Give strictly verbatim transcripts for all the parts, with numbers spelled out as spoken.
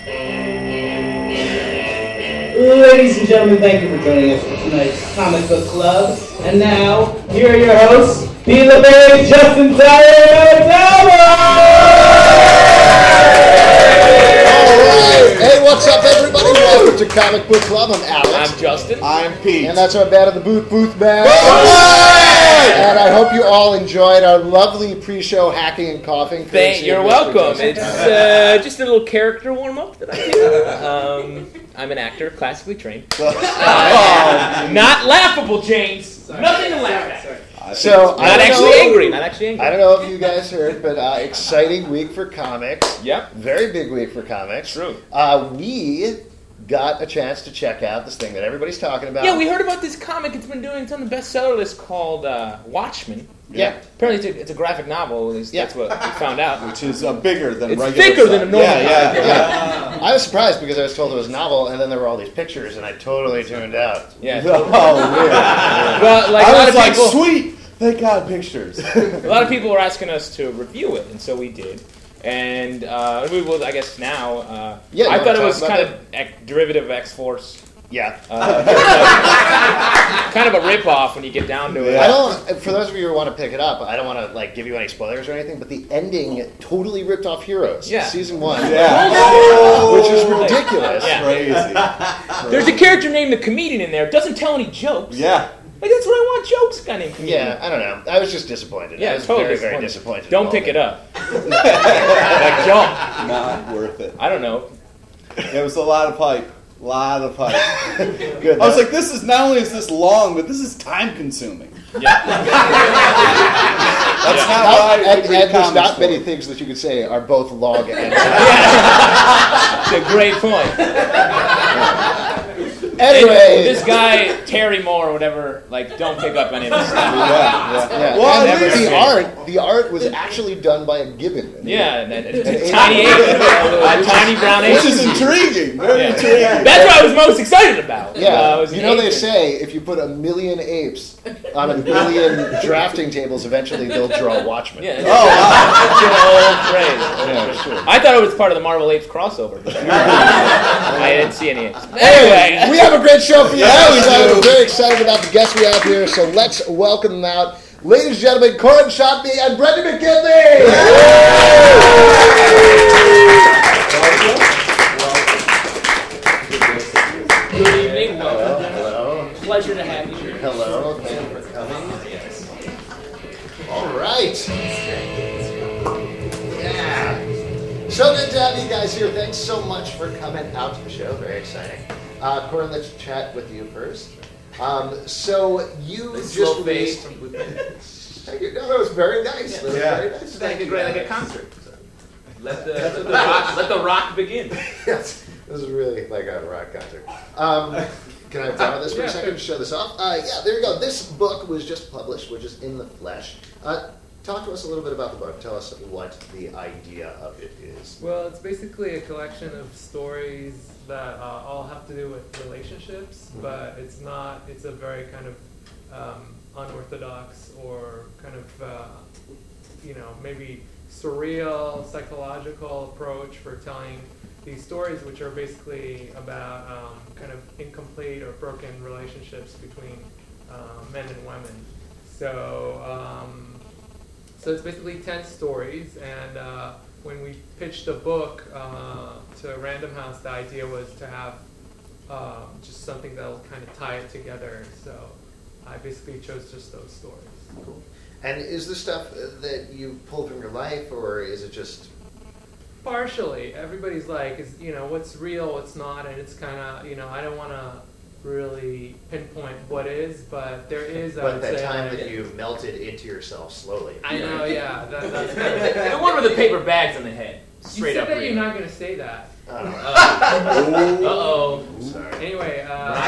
Ladies and gentlemen, thank you for joining us for tonight's Comic Book Club. And now, here are your hosts, P. LeBay, Justin Tyler, and Alright, hey, what's up everybody? Welcome to Comic Book Club. I'm Alex. I'm Justin. I'm Pete. And that's our band of the Booth Booth Band. And I hope you all enjoyed our lovely pre-show hacking and coughing. Thank you're welcome. It's uh, just a little character warm-up that I do. Um, I'm an actor, classically trained. Uh, not laughable, James. Sorry. Nothing to laugh at. So not actually know, angry. Not actually angry. I don't know if you guys heard, but uh, exciting week for comics. Yep. Very big week for comics. True. Uh, we got a chance to check out this thing that everybody's talking about. Yeah, we heard about this comic. It's been doing. It's on the bestseller list called uh, Watchmen. Yeah. Apparently, it's a, it's a graphic novel. At least yeah. that's what we found out. Which is uh, bigger than it's regular thicker stuff. than a normal. Yeah, yeah, comic. yeah. I was surprised because I was told it was a novel, and then there were all these pictures, and I totally tuned out. Yeah. Oh, weird. Well, like I a lot was of like, people, sweet. Thank God, pictures. A lot of people were asking us to review it, and so we did. And uh, we will, I guess, now. Uh, yeah, I thought it was kind it? of a derivative of X-Force. Yeah. Uh, kind of a rip-off when you get down to it. I don't. For those of you who want to pick it up, I don't want to like give you any spoilers or anything. But the ending totally ripped off Heroes. Yeah. Season one. Yeah. Oh, which is ridiculous. Yeah. Crazy. There's a character named the Comedian in there. Doesn't tell any jokes. Yeah. Like, that's what I want, jokes, guy named Comedian. Yeah, I don't know. I was just disappointed. Yeah, I was totally very, very disappointed. disappointed. Don't pick it up. Like, don't. Not worth it. I don't know. It was a lot of hype. A lot of hype. Good. I was like, this is not only is this long, but this is time consuming. Yeah. That's Yeah. how How, I and, read and there's comics not for. many things that you could say are both long and. It's a great point. Anyway, this guy Terry Moore or whatever, like, don't pick up any of this stuff. Yeah, yeah. yeah. Well, and at the least- art, the art was actually done by a gibbon. Yeah, and, and, and And tiny ape. ape, a tiny brown ape. Which is intriguing. Very Yeah. intriguing. That's what I was most excited about. Yeah, Uh, was you an know ape. they say if you put a million apes on a million drafting tables, eventually they'll draw Watchmen. Yeah, Oh, wow. it's an old phrase. Yeah, sure. I thought it was part of the Marvel Apes crossover, but I didn't see any apes. Anyway, Anyway, we have a great show for you. Yeah, we guys. do. I'm very excited about the guests we have here, so let's welcome them out. Ladies and gentlemen, Corin Shotby and Brendan McKinley! good evening. Welcome. Hello. Pleasure to have you here. Hello. Thank you for coming. All right. Yeah. So good to have you guys here. Thanks so much for coming out to the show. Very exciting. Uh, Corin, let's chat with you first. Um, so you Nice just slow fade released. Thank you. No, that was very nice. That was Yeah. very nice. Like Thank a you. great, like a concert. Let the let the rock, let the rock begin. Yes, this is really like a rock concert. Um, can I borrow this for Yeah, a second to show this off? Uh, yeah, there you go. This book was just published, which is In the Flesh. Uh, talk to us a little bit about the book. Tell us what the idea of it is. Well, it's basically a collection of stories that uh, all have to do with relationships, Mhm. but it's not, it's a very kind of um, unorthodox or kind of, uh, you know, maybe surreal, psychological approach for telling these stories, which are basically about um, kind of incomplete or broken relationships between uh, men and women. So, um, so it's basically ten stories, and uh, when we pitched the book uh, to Random House, the idea was to have um, just something that'll kind of tie it together. So I basically chose just those stories. Cool. And is this stuff that you pulled from your life, or is it just? Partially, everybody's like, is you know, what's real, what's not, and it's kind of, you know, I don't want to really pinpoint what is, but there is. I But would that say, time like- that you melted into yourself slowly. I know, yeah. That, that's kind of, The one with the paper bags on the head. you Straight said up. that real. you're not going to say that. Uh, Uh oh. I'm sorry. Anyway,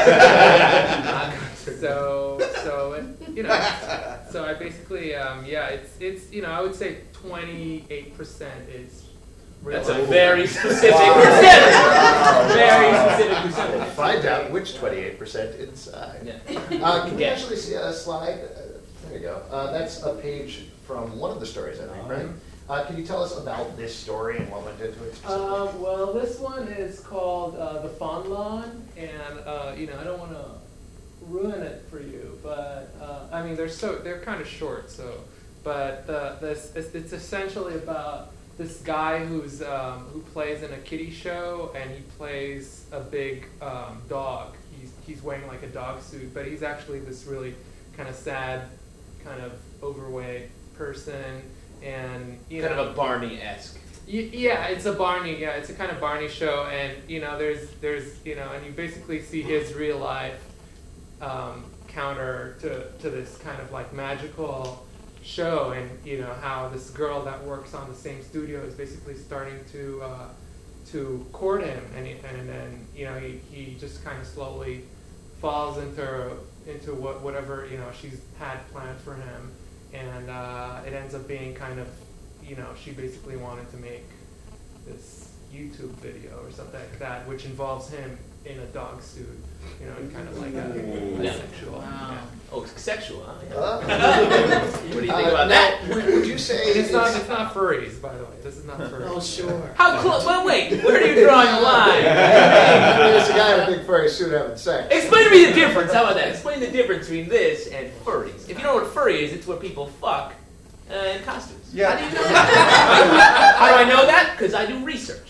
uh, so so it, you know, so I basically um, yeah, it's it's you know I would say twenty-eight percent is real That's a life. very specific percentage. Very specific percentage. Find out which twenty-eight percent inside. Yeah. Uh, can we Yeah. actually see a slide? Uh, there you go. Uh, that's a page from one of the stories, I think, right? Uh, can you tell us about this story and what went into it? Um, well, this one is called uh, The Fawn Lawn, and uh, you know, I don't want to ruin it for you, but uh, I mean, they're so they're kind of short, so. But the, this it's, it's essentially about this guy who's um, who plays in a kiddie show, and he plays a big um, dog. He's he's wearing like a dog suit, but he's actually this really kind of sad, kind of overweight person, and you Kind know, of a Barney-esque. Y- Yeah, it's a Barney. Yeah, it's a kind of Barney show, and you know, there's, there's, you know, and you basically see his real life um, counter to, to this kind of like magical show, and you know how this girl that works on the same studio is basically starting to uh, to court him, and he, and then you know he, he just kind of slowly falls into into what whatever you know she's had planned for him, and uh, it ends up being kind of, you know, she basically wanted to make this YouTube video or something like that, which involves him in a dog suit, you know, and kind of like a, a Yeah. sexual. Wow. Yeah. Oh, sexual, huh? Yeah. Uh, What do you think uh, about now, that? Would, would you say It's not. It's not furries, by the way. This is not furries. Oh, sure. How close? Well, wait. Where are you drawing the line? There's a guy in a big furry suit having sex. Explain to me the difference. How about that? Explain the difference between this and furries. If you know what furry is, it's where people fuck uh, in costumes. Yeah. How do you know that? How do I know that? Because I do research.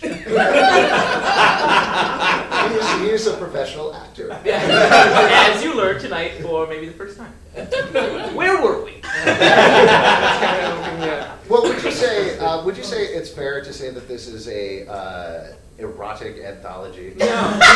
He is, he is a professional actor. Yeah. As you learned tonight for maybe the first time. Where were we? That's kind of looking at. Well, would you say uh, would you say it's fair to say that this is a uh, erotic anthology? No, no.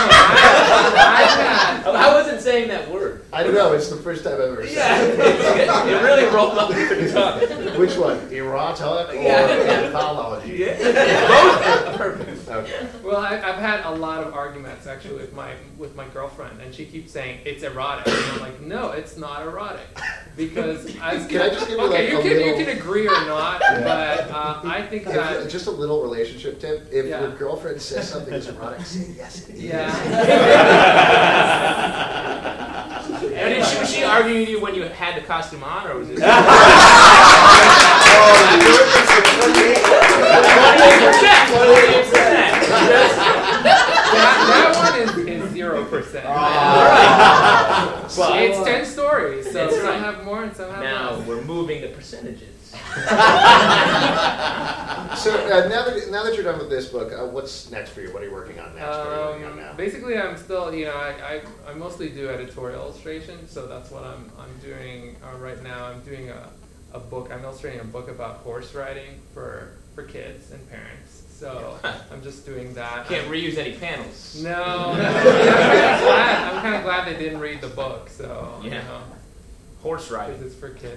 I, I, I wasn't saying that word. I don't know. It's the first time I've ever Yeah, said it, it really rolled off your tongue. it. Which one? Erotic or Yeah. anthology? Yeah. Both are perfect. Okay. well, I, I've had a lot of arguments actually with my with my girlfriend, and she keeps saying it's erotic, and I'm like, no, it's not erotic, because as Can I just give you, okay, like, you a can little- you can agree or not, but uh, I think If- that just a little relationship tip. If Yeah. your girlfriend says something is erotic, say yes. It is. yeah. And did she, was she arguing with you when you had the costume on, or was it? that, that one is, is zero percent. Alright. It's ten stories, so That's some right. have more and some have Now less. we're moving the percentages. So uh, now that now that you're done with this book, uh, what's next for you? What are you working on next? What are you working on Um, now? basically, I'm still, you know, I, I, I mostly do editorial illustration, so that's what I'm I'm doing uh, right now. I'm doing a, a book. I'm illustrating a book about horse riding for for kids and parents. So I'm just doing that. Can't reuse any panels. No, no. Yeah, I'm kind of glad. I'm kind of glad they didn't read the book. So you Yeah. know, Horse because riding. it's for kids.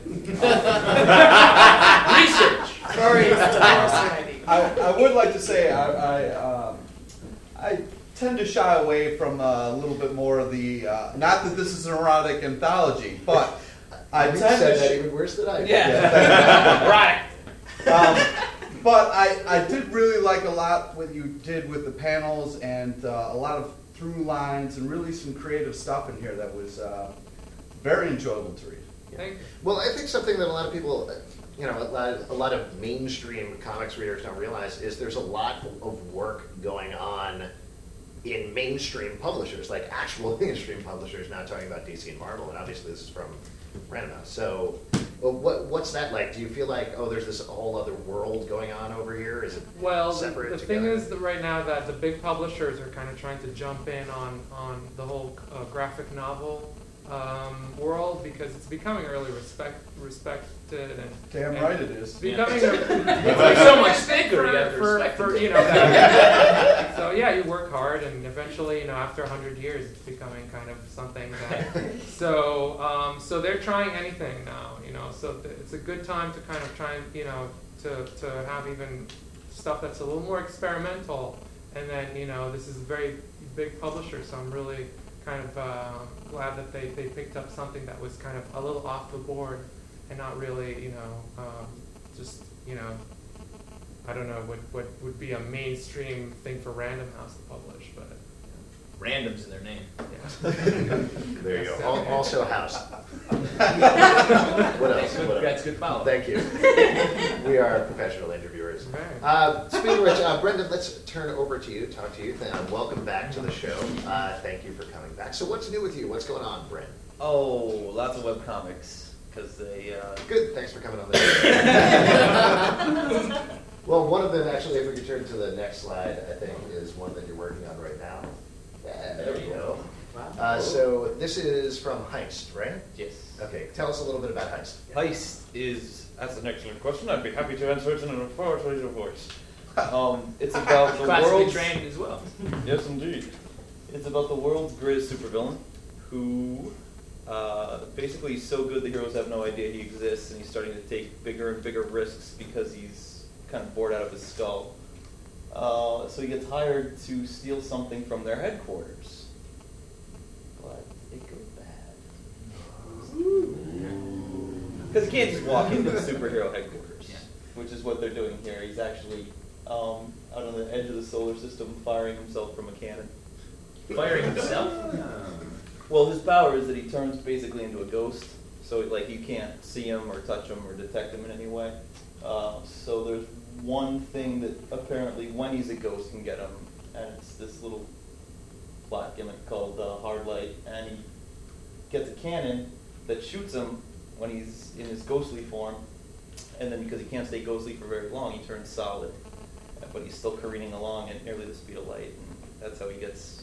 Research. Sorry, it's the horse riding. I, I would like to say I I, um, I tend to shy away from uh, a little bit more of the uh, not that this is an erotic anthology, but I You tend said to that sh- even worse than I did. Yeah. Right. um, but I, I did really like a lot what you did with the panels and uh, a lot of through lines and really some creative stuff in here that was uh, very enjoyable to read. Thank you. Well, I think something that a lot of people, you know, a lot, a lot of mainstream comics readers don't realize is there's a lot of work going on in mainstream publishers, like actual mainstream publishers, not talking about D C and Marvel, and obviously this is from Random House. So well, what, what's that like? Do you feel like, oh, there's this whole other world going on over here? Is it Well, the, separate the together? thing is that right now that the big publishers are kind of trying to jump in on, on the whole uh, graphic novel um, world, because it's becoming really respect, respected and Damn and right it is. it's becoming Yeah. a, It's like so much for, thicker, you have to for, respect for, it. you know that, so yeah, you work hard, and eventually, you know, after a hundred years, it's becoming kind of something that. So um, so they're trying anything now, you know. So th- it's a good time to kind of try and, you know, to to have even stuff that's a little more experimental, and then, you know, this is a very big publisher, so I'm really kind of uh, glad that they, they picked up something that was kind of a little off the board and not really, you know, um, just, you know, I don't know what, what would be a mainstream thing for Random House to publish, but Random's in their name. yeah. There you go. Yes, Al- okay. Also House. What else? What else? That's good follow. Thank you. We are professional interviewers. Right. Uh, speaking of which, uh, Brendan, let's turn over to you, talk to you. Uh, welcome back to the show. Uh, thank you for coming back. So what's new with you? What's going on, Brent? Oh, lots of webcomics, because they... Uh... Good, thanks for coming on the show. Well, one of them, actually, if we could turn to the next slide, I think, is one that you're working on right now. Yeah, there we go. Uh, so this is from Heist, right? Yes. Okay, tell us a little bit about Heist. Heist is, that's an excellent question. I'd be happy to answer it in an authoritative voice. Um, it's about the Classically world's... trained as well. Yes, indeed. It's about the world's greatest supervillain, who uh, basically is so good the heroes have no idea he exists, and he's starting to take bigger and bigger risks because he's kind of bored out of his skull. Uh, so he gets hired to steal something from their headquarters. But it goes bad. Because he can't just walk into the superhero headquarters, which is what they're doing here. He's actually um, out on the edge of the solar system firing himself from a cannon. Firing himself? Well, his power is that he turns basically into a ghost. So, like, you can't see him or touch him or detect him in any way. Uh, so there's one thing that apparently, when he's a ghost, can get him, and it's this little plot gimmick called uh, Hard Light, and he gets a cannon that shoots him when he's in his ghostly form, and then because he can't stay ghostly for very long, he turns solid, but he's still careening along at nearly the speed of light, and that's how he gets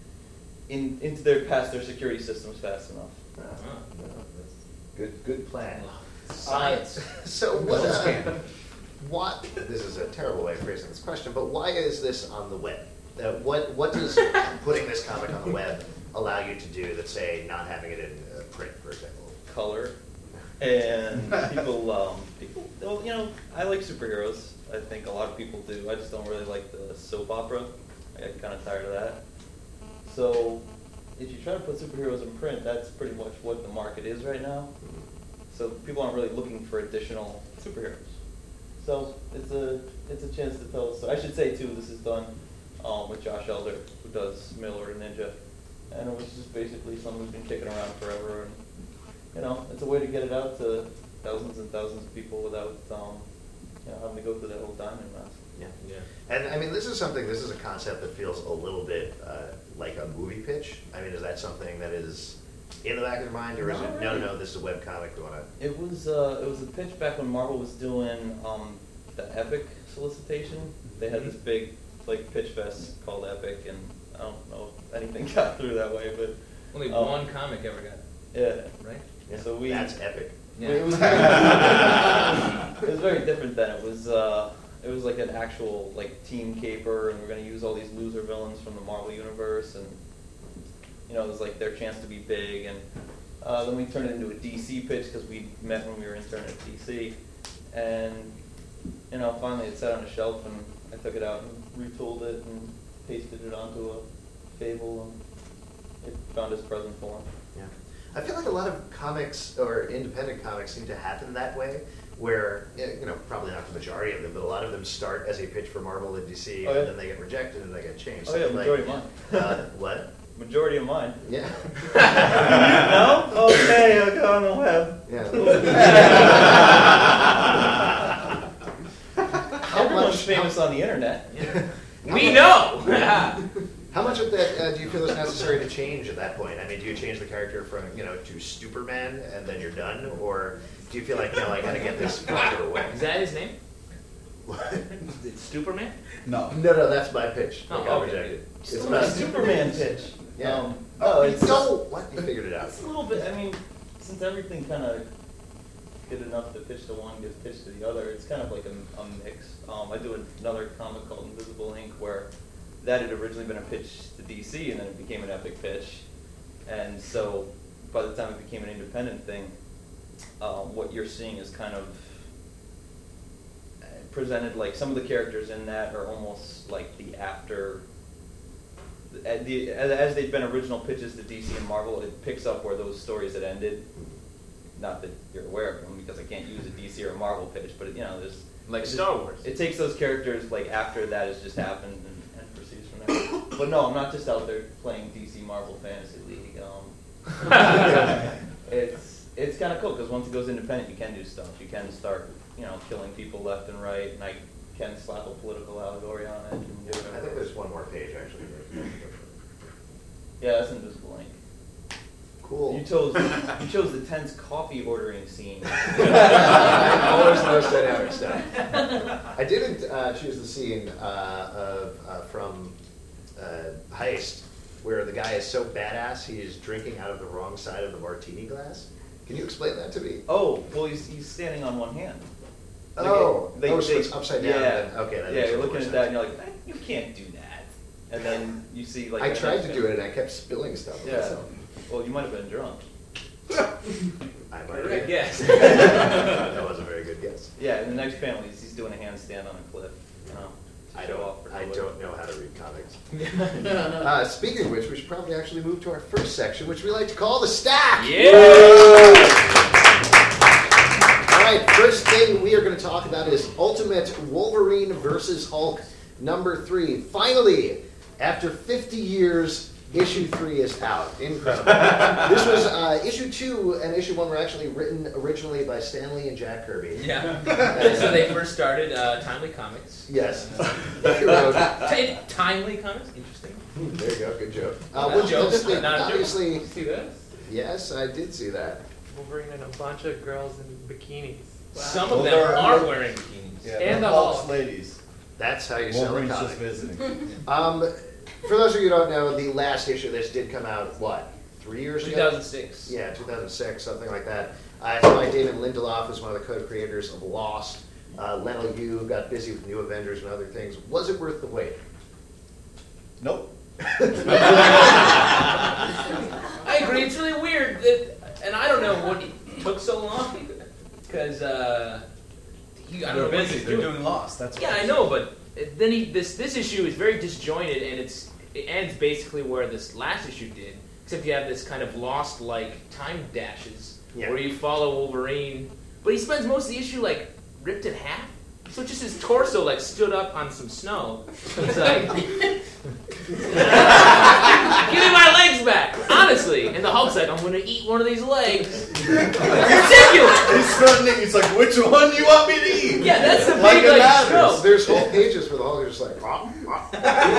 in into their past their security systems fast enough. Oh, no, that's good, good plan. Science. Uh, so what? Uh, what? This is a terrible way of phrasing this question, but why is this on the web? Uh, what What does putting this comic on the web allow you to do that, say, not having it in uh, print, for example? Color, and people, um, people. Well, you know, I like superheroes. I think a lot of people do. I just don't really like the soap opera. I get kind of tired of that. So, if you try to put superheroes in print, that's pretty much what the market is right now. So people aren't really looking for additional superheroes. So it's a it's a chance to tell us. So I should say too, this is done um, with Josh Elder, who does Mail Order Ninja, and it was just basically something who's been kicking around forever. And you know, it's a way to get it out to thousands and thousands of people without um, you know having to go through that whole diamond mess. Yeah, yeah. And I mean, this is something. This is a concept that feels a little bit uh, like a movie pitch. I mean, is that something that is in the back of your mind, or is it no, no? This is a webcomic. We want to. It was uh, it was a pitch back when Marvel was doing um, the Epic solicitation. They had this big like pitch fest called Epic, and I don't know if anything got through that way, but Only um, one comic ever got, yeah. right? Yeah. So we That's epic. Yeah. It was, it was very different then. It was uh, it was like an actual like team caper, and we're going to use all these loser villains from the Marvel universe, and you know it was like their chance to be big. And uh, then we turned it into a D C pitch because we met when we were interning at D C, and you know finally it sat on a shelf, and I took it out and retooled it and pasted it onto a Fable, and it found its present form. Yeah. I feel like a lot of comics or independent comics seem to happen that way, where, you know, probably not the majority of them, but a lot of them start as a pitch for Marvel and D C, Oh, yeah. and then they get rejected and they get changed. Oh yeah, Something majority like, of mine. Uh, what? Majority of mine. Yeah. No? Okay, I'll go on the web. Yeah. How Everyone's much, famous on the internet. how We much- know! How much of that uh, do you feel is necessary to change at that point? I mean, do you change the character from, you know, to Superman and then you're done? Or do you feel like, no, I gotta get this farther away? Is that his name? What? It's Superman? No. No, no, that's my pitch. Oh, I got okay. rejected. It's It's about a Superman pitch. Yeah. Um, oh, it's no, what? You figured it out. It's a little bit. I mean, since everything kind of good enough to pitch to one gets pitched to the other, it's kind of like a, a mix. Um, I do another comic called Invisible Ink where that had originally been a pitch to D C, and then it became an Epic pitch. And so, by the time it became an independent thing, um, what you're seeing is kind of presented like some of the characters in that are almost like the after. As, the, as they've been original pitches to D C and Marvel, it picks up where those stories had ended. Not that you're aware of them, because I can't use a D C or a Marvel pitch, but you know, there's Like it just- Star Wars. It takes those characters like after that has just happened and, and proceeds from there. But no, I'm not just out there playing D C Marvel Fantasy League. Um, it's it's kind of cool because once it goes independent, you can do stuff. You can start, you know, killing people left and right, and I can slap a political allegory on it. And do whatever. I think there's one more page actually. Yeah, that's Invisible Ink. Cool. You chose you chose the tense coffee ordering scene. I always most dynamic stuff. I didn't uh, choose the scene uh, of uh, from uh, Heist where the guy is so badass he is drinking out of the wrong side of the martini glass. Can you explain that to me? Oh, well, he's, he's standing on one hand. Like Oh, it- they- oh, so they- it's upside down. Yeah, Then. Okay, that yeah. makes You're more looking at sense. that and you're like, "Eh, you can't do that. And then you see like I the tried next to do guy- it and I kept spilling stuff. on Yeah. myself. Well, you might have been drunk. I might Good have. guess. That was a very good guess. Yeah, in the next panel, he's, he's doing a handstand on a cliff. You know, to I show don't. off for I Hillary. don't know how to read comics. uh, speaking of which, we should probably actually move to our first section, which we like to call the stack. Yeah. All right. First thing we are going to talk about is Ultimate Wolverine versus Hulk number three. Finally, after fifty years. Issue three is out. Incredible. This was uh, issue two and issue one were actually written originally by Stan Lee and Jack Kirby. Yeah. So they first started uh, Timely Comics. Yes. He wrote- T- Timely Comics? Interesting. There you go. Good joke. Uh, Not what a you joke. guys think? Not a joke. Obviously, You see this? yes, I did see that. Wolverine and a bunch of girls in bikinis. Some Well, of them they're- are wearing bikinis. Yeah, And they're the Hulk's Hulk. ladies. That's how you sell a Wolverine's comic. just visiting. Um, for those of you who don't know, the last issue of this did come out, what, three years ago? two thousand six. Yeah, two thousand six, something like that. Uh, it's by Damon Lindelof, who's one of the co-creators of Lost. Uh, Leno Yu got busy with New Avengers and other things. Was it worth the wait? Nope. I agree. It's really weird, that, and I don't know what took so long because uh, he, I don't know what he's doing. Lost. That's Yeah, I know, but then he this this issue is very disjointed, and it's it ends basically where this last issue did, except you have this kind of Lost like time dashes Yeah. where you follow Wolverine, but he spends most of the issue like ripped in half. So just his torso like stood up on some snow. It's like, give me my legs back, honestly. And the Hulk's like, I'm gonna eat one of these legs. It's ridiculous. He's threatening. He's like, which one do you want me to eat? Yeah, that's the Like big it like matters. trope. There's whole pages where the Hulk is just like, "Rah, rah."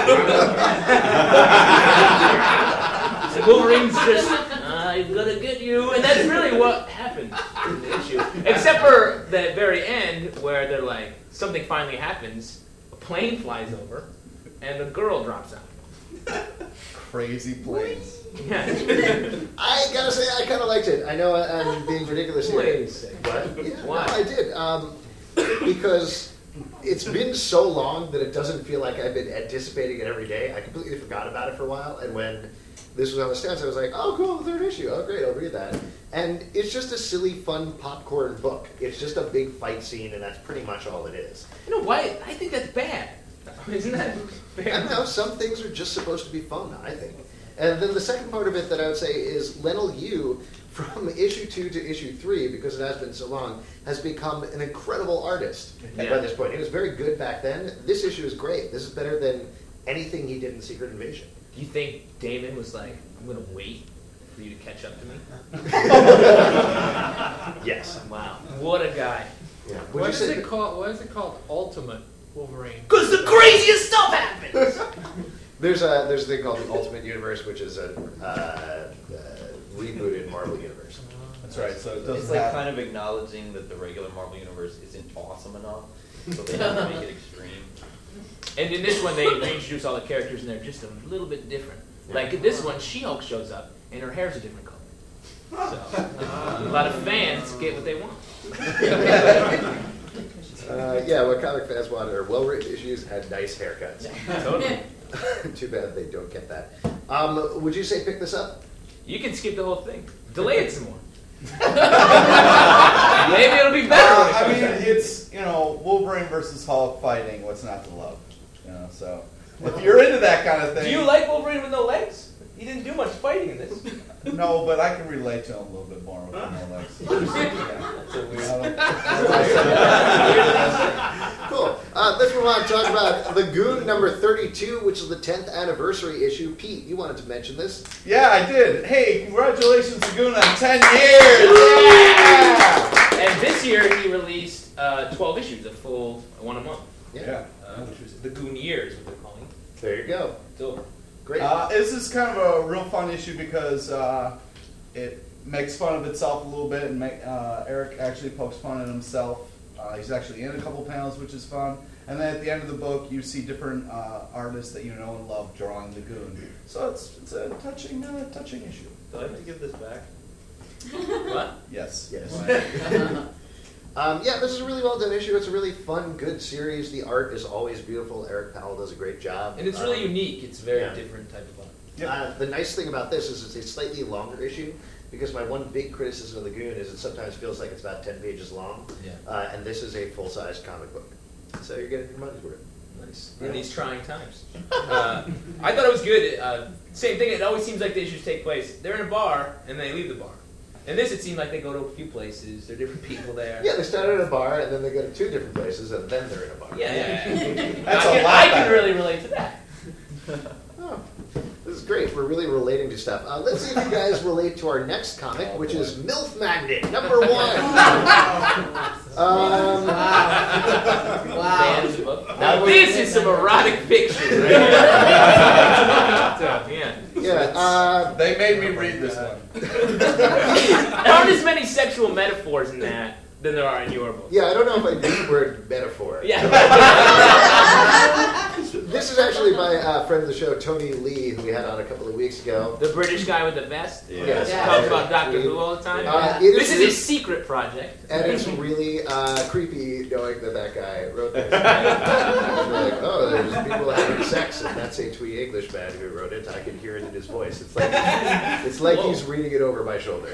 So Wolverine's just, I'm gonna get you, and that's really what happened in the issue. Except for the very end, where they're like, something finally happens, a plane flies over, and a girl drops out. Crazy planes. Yeah. I gotta say, I kind of liked it. I know I'm being ridiculous here. Wait a second. What? Yeah, Why? No, I did. Um, because it's been so long that it doesn't feel like I've been anticipating it every day. I completely forgot about it for a while, and when this was on the stands, I was like, oh, cool, the third issue. Oh, great, I'll read that. And it's just a silly, fun popcorn book. It's just a big fight scene, and that's pretty much all it is. You know why? I think that's bad. Isn't that I fair? don't know, some things are just supposed to be fun, I think. And then the second part of it that I would say is Leno Yu, from issue two to issue three, because it has been so long, has become an incredible artist Yeah. by this point. He was very good back then. This issue is great. This is better than anything he did in Secret Invasion. Do you think Damon was like, I'm gonna wait for you to catch up to me? Yes. Wow. What a guy. Yeah. Would What you is say it called? What is it called? Ultimate Wolverine. Because the craziest stuff happens! there's a there's a thing called the Ultimate Universe, which is a uh, uh, rebooted Marvel universe. That's right. So it doesn't It's like have. kind of acknowledging that the regular Marvel universe isn't awesome enough, so they have to make it extreme. And in this one, they reintroduce all the characters, and they're just a little bit different. Like in this one, She-Hulk shows up, and her hair's a different color. So a lot of fans get what they want. Uh, yeah, what comic fans want are well-written issues and nice haircuts. Totally. Too bad they don't get that. Um, would you say pick this up? You can skip the whole thing. Delay it some more. Maybe it'll be better. Uh, when it I comes mean, out. it's, you know, Wolverine versus Hulk fighting. What's not to love? You know, so if you're into that kind of thing, Do you like Wolverine with no legs? He didn't do much fighting in this. no, but I can relate to him a little bit more with no legs. Cool. Uh, let's move on and talk about The Goon number thirty-two, which is the tenth anniversary issue. Pete, you wanted to mention this. Yeah, I did. Hey, congratulations, Laguna, on ten years! Yeah! And this year he released uh, twelve issues, a full one a month. Yeah. Uh, which was the Goon Years, what they're calling it. There you go. So, Great. Uh, this is kind of a real fun issue because uh, it makes fun of itself a little bit, and make, uh, Eric actually pokes fun at himself. Uh, he's actually in a couple panels, which is fun. And then at the end of the book, you see different uh, artists that you know and love drawing the Goon. So it's it's a touching uh, touching issue. Do I have to give this back? what? Yes. Yes. um, yeah, this is a really well done issue. It's a really fun, good series. The art is always beautiful. Eric Powell does a great job. And it's really Um, unique. It's a very yeah. different type of art. Uh, the nice thing about this is it's a slightly longer issue, because my one big criticism of the Goon is it sometimes feels like it's about ten pages long. Yeah. Uh, and this is a full-size comic book. So you're getting your money's worth. Nice. In these trying times. Uh, I thought it was good. Uh, same thing, it always seems like the issues take place. They're in a bar, and they leave the bar. In this, it seemed like they go to a few places. There are different people there. Yeah, they started at a bar, and then they go to two different places, and then they're in a bar. Yeah, yeah, yeah. That's I a can, lot I can better. really relate to that. Oh, this is great. We're really relating to stuff. Uh, let's see if you guys relate to our next comic, Oh, which boy. is MILF Magnet, number one. um, Wow. Fans book. Now this is some erotic fiction, right? yeah. yeah, uh, They made me read this one. There aren't as many sexual metaphors in that than there are in your book. yeah, I don't know if I use the word metaphor. Yeah. This is actually by a friend of the show, Tony Lee, who we had on a couple of weeks ago. The British guy with the vest. Yes. Yeah. Talks about Doctor Who all the time. Uh, it This is really- his secret project. And it's really uh, creepy knowing that that guy wrote this. You're like, oh, there's people having sex, and that's a twee English man who wrote it. I can hear it in his voice. It's like it's like he's reading it over my shoulder.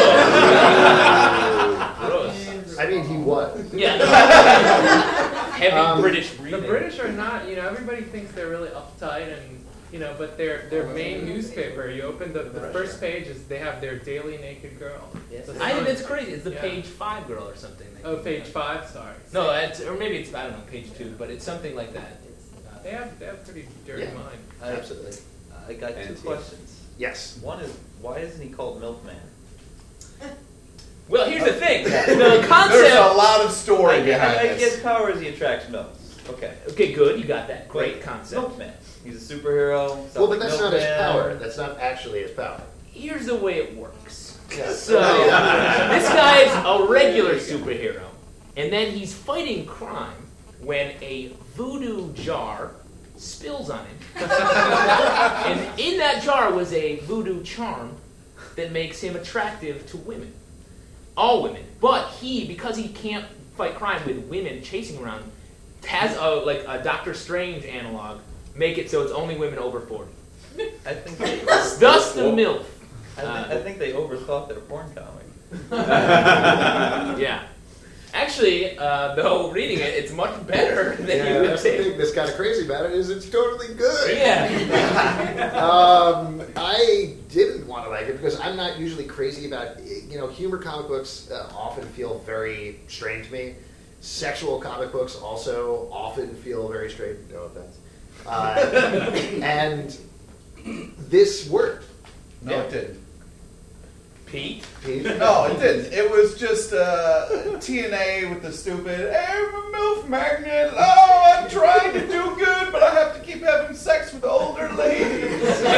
Gross. I mean, he was. Yeah. Heavy Um, British The breathing. British are not, you know, everybody thinks they're really uptight and, you know, but their their main newspaper, you open the, the first page is they have their Daily Naked Girl. Yes. So I think it's that's crazy. It's the Yeah. page five girl or something. Oh, page five, sorry. No, that's, or maybe it's, I don't know, page two, but it's something like that. They have, they have pretty dirty Yeah. mind. I, Absolutely. I got two Antique. questions. Yes. One is, why isn't he called Milkman? Well, here's the thing. The There's a concept. lot of story I get, behind I this. get powers, he attracts milk. Okay. Okay, good. You got that. Great But concept. Milkman. He's a superhero. sounds Well, but like that's not his Milkman. power. That's not actually his power. Here's the way it works. Yeah. So, this guy is a regular superhero, and then he's fighting crime when a voodoo jar spills on him. And in that jar was a voodoo charm that makes him attractive to women. All women. But he, because he can't fight crime with women chasing around, has a like a Doctor Strange analog, make it so it's only women over forty. I think they, Thus the MILF. I, think, I think they overthought their porn comic. Yeah. Actually, uh, though, reading it, it's much better than Yeah, you would that's the think. thing that's kind of crazy about it is it's totally good. Yeah. um, I didn't want to like it because I'm not usually crazy about, you know, humor comic books uh, often feel very strange to me. Sexual comic books also often feel very strange. No offense. Uh, and this worked. No, Yeah. it didn't. Pete? Pete. No, it didn't. It was just uh, T N A with the stupid, hey, I'm a MILF magnet. Oh, I'm trying to do good, but I have to keep having sex with older ladies.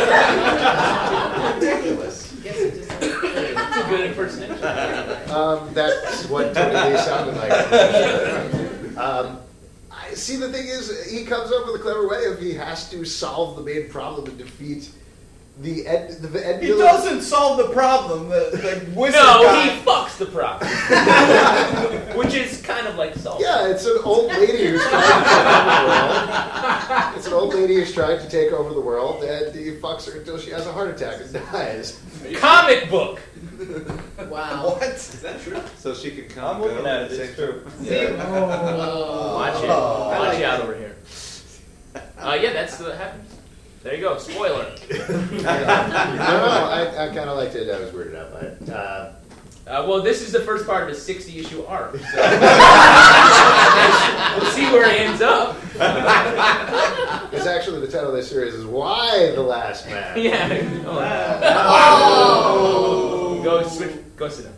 Ridiculous. Guess it just That's a good impersonation. Um, that's what Tony Lee sounded like. Um, I see. The thing is, he comes up with a clever way of he has to solve the main problem and defeat the end. The end He villain. doesn't solve the problem. The, the wizard No, guy. he fucks the problem. Which is kind of like salt. Yeah, it's an old lady who's trying to take over the world. It's an old lady who's trying to take over the world, and he fucks her until she has a heart attack and dies. Comic book. Wow. What? Is that true? So she can come. I'm looking go at it, the it's same true. time? Whoa. Watch it. Oh. Watch out over here. Uh, yeah, that's what happens. There you go. Spoiler. I don't know. I, I kind of liked it. I was weirded out by it. Uh, Uh, well, this is the first part of a sixty-issue arc. So we'll see where it ends up. it's actually the title of this series is Why the Last Man. Yeah. Oh. Go switch. Go sit down.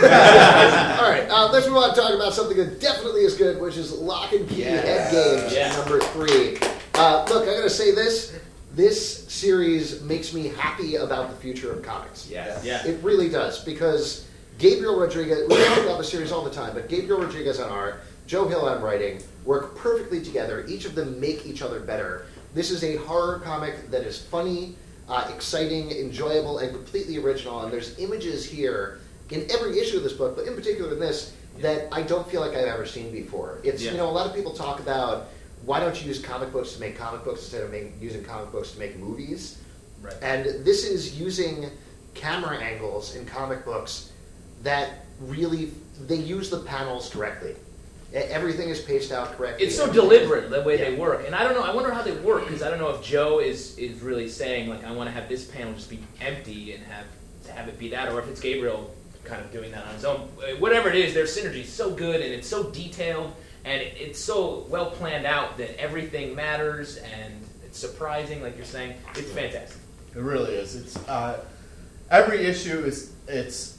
All right, uh, let's move on to talk about something that definitely is good, which is Lock and Key Yeah. Head Games Yeah. number three. Uh, look, I gotta say this. This series makes me happy about the future of comics. Yes. Yeah. It really does, because Gabriel Rodriguez, we talk about the series all the time, but Gabriel Rodriguez on art, Joe Hill on writing, work perfectly together. Each of them make each other better. This is a horror comic that is funny, uh, exciting, enjoyable, and completely original, and there's images here in every issue of this book, but in particular in this, that I don't feel like I've ever seen before. It's, Yeah. you know, a lot of people talk about, why don't you use comic books to make comic books instead of make, using comic books to make movies? Right. And this is using camera angles in comic books that really, they use the panels correctly. E- Everything is paced out correctly. It's so Everything- deliberate the way they Yeah. work, and I don't know. I wonder how they work because I don't know if Joe is is really saying like I want to have this panel just be empty and have have it be that, or if it's Gabriel kind of doing that on his own. Uh, Whatever it is, their synergy is so good and it's so detailed and it, it's so well planned out that everything matters and it's surprising, like you're saying. It's fantastic. It really is. It's uh, every issue is it's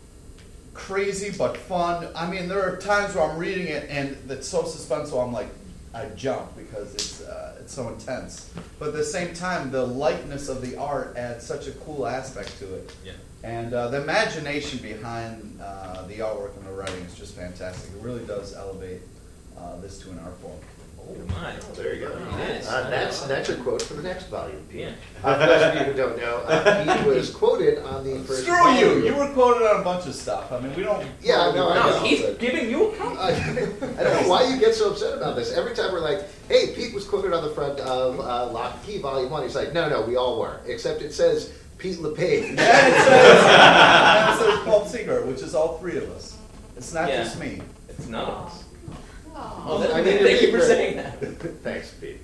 crazy but fun. I mean, there are times where I'm reading it and it's so suspenseful. I'm like, I jump because it's uh, it's so intense. But at the same time, the lightness of the art adds such a cool aspect to it. Yeah. And uh, the imagination behind uh, the artwork and the writing is just fantastic. It really does elevate uh, this to an art form. Oh my! Oh, there you go. It is. Uh, that's, that's your quote for the next volume, Pete. Yeah. Uh, for those of you who don't know, uh, Pete was quoted on the first Screw volume. you! You were quoted on a bunch of stuff. I mean, we don't. Yeah, no, I No, know. he's but- giving you a compliment. Uh, I don't know why you get so upset about this. Every time we're like, hey, Pete was quoted on the front of uh, Lock and Key Volume one. He's like, no, no, we all were. Except it says Pete LePage. And it says, and it says Pulp Secret, which is all three of us. It's not Yeah. just me. It's none of us. Well, I mean, Thank you you're for Pete, saying that. Thanks, Pete.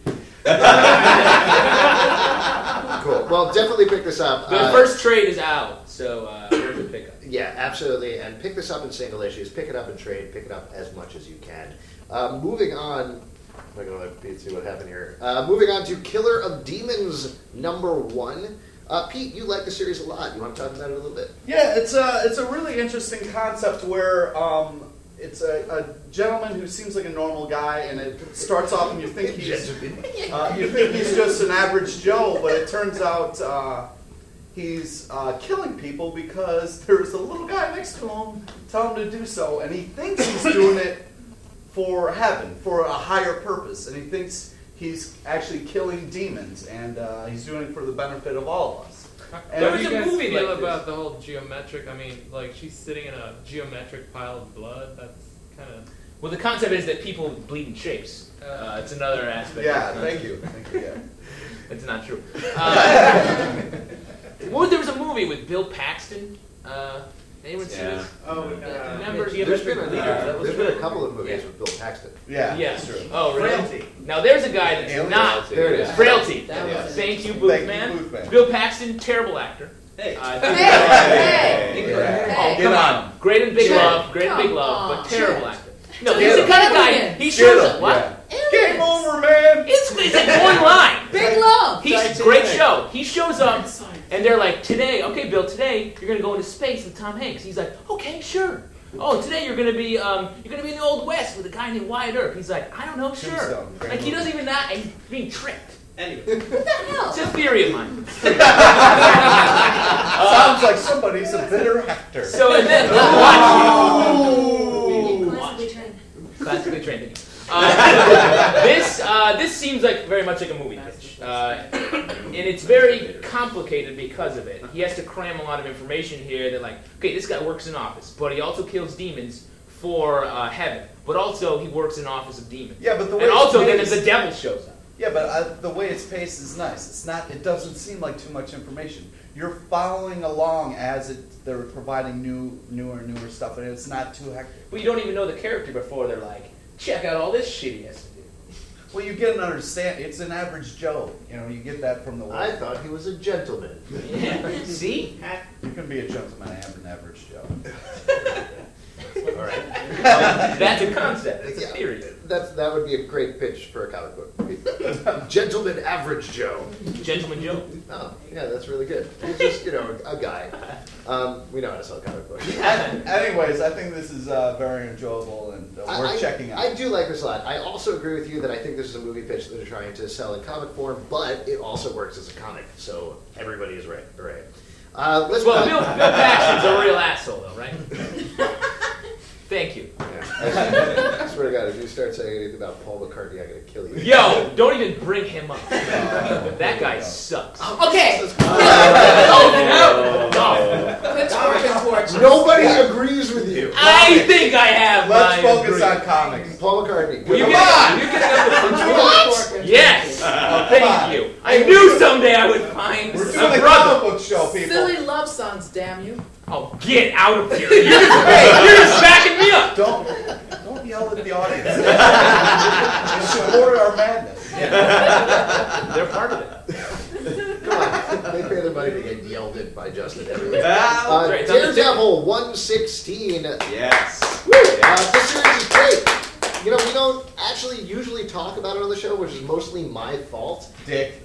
Cool. Well, definitely pick this up. The Uh, first trade is out, so uh, where's the pickup? Yeah, absolutely. And pick this up in single issues. Pick it up in trade. Pick it up as much as you can. Uh, moving on. I'm going to let Pete see what happened here. Uh, moving on to Killer of Demons number one. Uh, Pete, you like the series a lot. You want to talk about it a little bit? Yeah, it's a it's a really interesting concept where um, it's a, a gentleman who seems like a normal guy, and it starts off and you think he's uh, you think he's just an average Joe, but it turns out uh, he's uh, killing people because there's a little guy next to him telling him to do so, and he thinks he's doing it for heaven, for a higher purpose, and he thinks he's actually killing demons, and uh, he's doing it for the benefit of all of us. And How There do was you a guys movie feel like this. about the whole geometric? I mean, like she's sitting in a geometric pile of blood. That's kind of Well, the concept is that people bleed in shapes. Uh, it's another aspect. Yeah, of the thank concept. you. Thank you. Yeah. It's not true. Uh, well, there was a movie with Bill Paxton. Uh, anyone see Yeah. this? Oh, uh, Remember? There's been a, That was there's been a good. couple of movies Yeah. with Bill Paxton. Yeah, Yeah. that's true. Oh, really? Frailty. Now there's a guy that's Alien? not. There it is. Frailty. That Yeah. was Thank you, Thank Booth you, Man. Booth Man. Bill Paxton, terrible actor. Hey. Uh, Hey, Hey. hey, Yeah. Oh, hey. come on. Great in Big Shit. Love, great in Big Come Love, on. but terrible Shit. actor. No, So he's he's the kind of guy, alien. he shows up. What? Yeah. Aliens. Game over, man! It's, it's like one line. Big love. He's a Titanic. great show. He shows up, and they're like, today, okay, Bill, today you're going to go into space with Tom Hanks. He's like, okay, sure. Oh, today you're going to be um, you're going to be in the Old West with a guy named Wyatt Earp. He's like, I don't know, sure. Tombstone, great Like, he movie. doesn't even not, and he's being tricked. Anyway. What the It's hell? a theory of mine. Sounds like somebody's a bitter actor. So, and then, watch. Ooh. Classically trained. Classically trained. Uh, this uh, this seems like very much like a movie pitch, uh, and it's very complicated because of it. He has to cram a lot of information here. That like, okay, this guy works in office, but he also kills demons for uh, heaven. But also he works in office of demons. Yeah, but the way and also it's then paced- the devil shows up. Yeah, but uh, the way it's paced is nice. It's not. It doesn't seem like too much information. You're following along as it, they're providing new, newer, newer stuff, and it's not too hectic. But you don't even know the character before they're like, check out all this shit he has to do. Well, you get an understand. It's an average Joe. You know, you get that from the I word. thought he was a gentleman. Yeah. See? You can be a gentleman and an average Joe. All right. That's a concept. It's a theory. That's, that would be a great pitch for a comic book. Gentleman Average Joe. Gentleman Joe. Oh, yeah, that's really good. He's just, you know, a guy. Um, we know how to sell comic books. Anyways, I think this is uh, very enjoyable and uh, worth I, checking out. I do like this a lot. I also agree with you that I think this is a movie pitch that they're trying to sell in comic form, but it also works as a comic, so everybody is right. Right. Uh, let's Well, go- Bill, Bill Paxton's a real asshole, though, right? Thank you. Yeah. I swear to God, if you start saying anything about Paul McCartney, I'm going to kill you. Yo, don't even bring him up. That guy sucks. Okay. Oh, no. Pitchfork and torches. Nobody agrees with you. I think I have Let's my focus agree. on comics. Paul McCartney. Will you Come get, on! will you get another What? Yes. come Thank on. you. I knew someday I would find We're a doing a brother. comic book show, people. Silly love songs, damn you. Oh, get out of here. You're just, hey, you're just backing me up. Don't don't yell at the audience. They support our madness. They're part of it. Come on. They pay their money to get yelled at by Justin everywhere. Ah, Uh, right, it's on the Daredevil one sixteen. yes. Uh, this series is great. You know, we don't actually usually talk about it on the show, which is mostly my fault. Dick.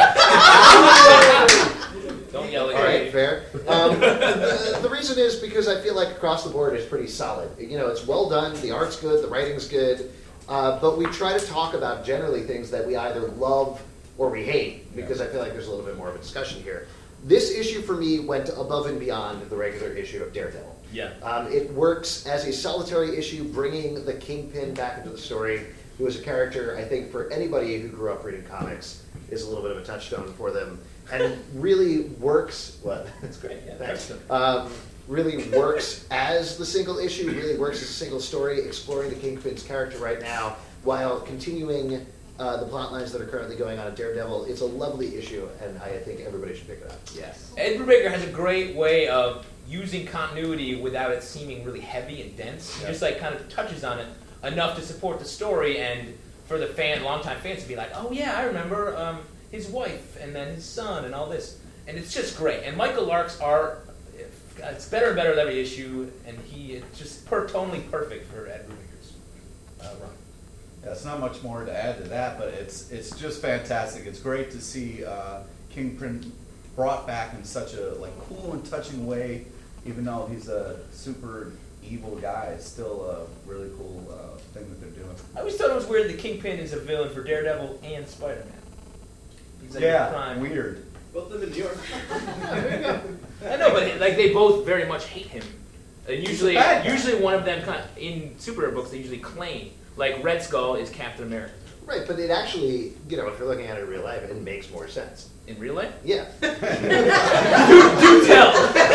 Don't yell at All right, me. fair. Um, the, the reason is because I feel like across the board it's pretty solid. You know, it's well done, the art's good, the writing's good, uh, but we try to talk about generally things that we either love or we hate, because I feel like there's a little bit more of a discussion here. This issue for me went above and beyond the regular issue of Daredevil. Yeah. Um, it works as a solitary issue, bringing the Kingpin back into the story, who is a character, I think, for anybody who grew up reading comics, is a little bit of a touchstone for them, and really works, what? That's great. Yeah, Thanks. touchstone. Um, really works as the single issue, really works as a single story, exploring the Kingpin's character right now, while continuing uh, the plot lines that are currently going on in Daredevil. It's a lovely issue, and I think everybody should pick it up. Yes. Ed Brubaker has a great way of using continuity without it seeming really heavy and dense. He Yeah. just like kind of touches on it enough to support the story, and for the fan, longtime fans to be like, oh yeah, I remember um, his wife and then his son and all this, and it's just great. And Michael Lark's art, it's better and better with every issue, and he it's just per tonally perfect for Ed Brubaker's uh, run. Yeah, it's not much more to add to that, but it's it's just fantastic. It's great to see uh, Kingpin brought back in such a like cool and touching way, even though he's a super evil guy. It's still a really cool uh, thing that they're doing. I always thought it was weird that Kingpin is a villain for Daredevil and Spider-Man. He's like a Yeah, prime. weird. Both live in New York. I know, but like they both very much hate him. And usually, a bad guy. usually one of them kind of, in superhero books they usually claim like Red Skull is Captain America. Right, but it actually, you know, if you're looking at it in real life, it makes more sense. In real life, Yeah. do, do tell.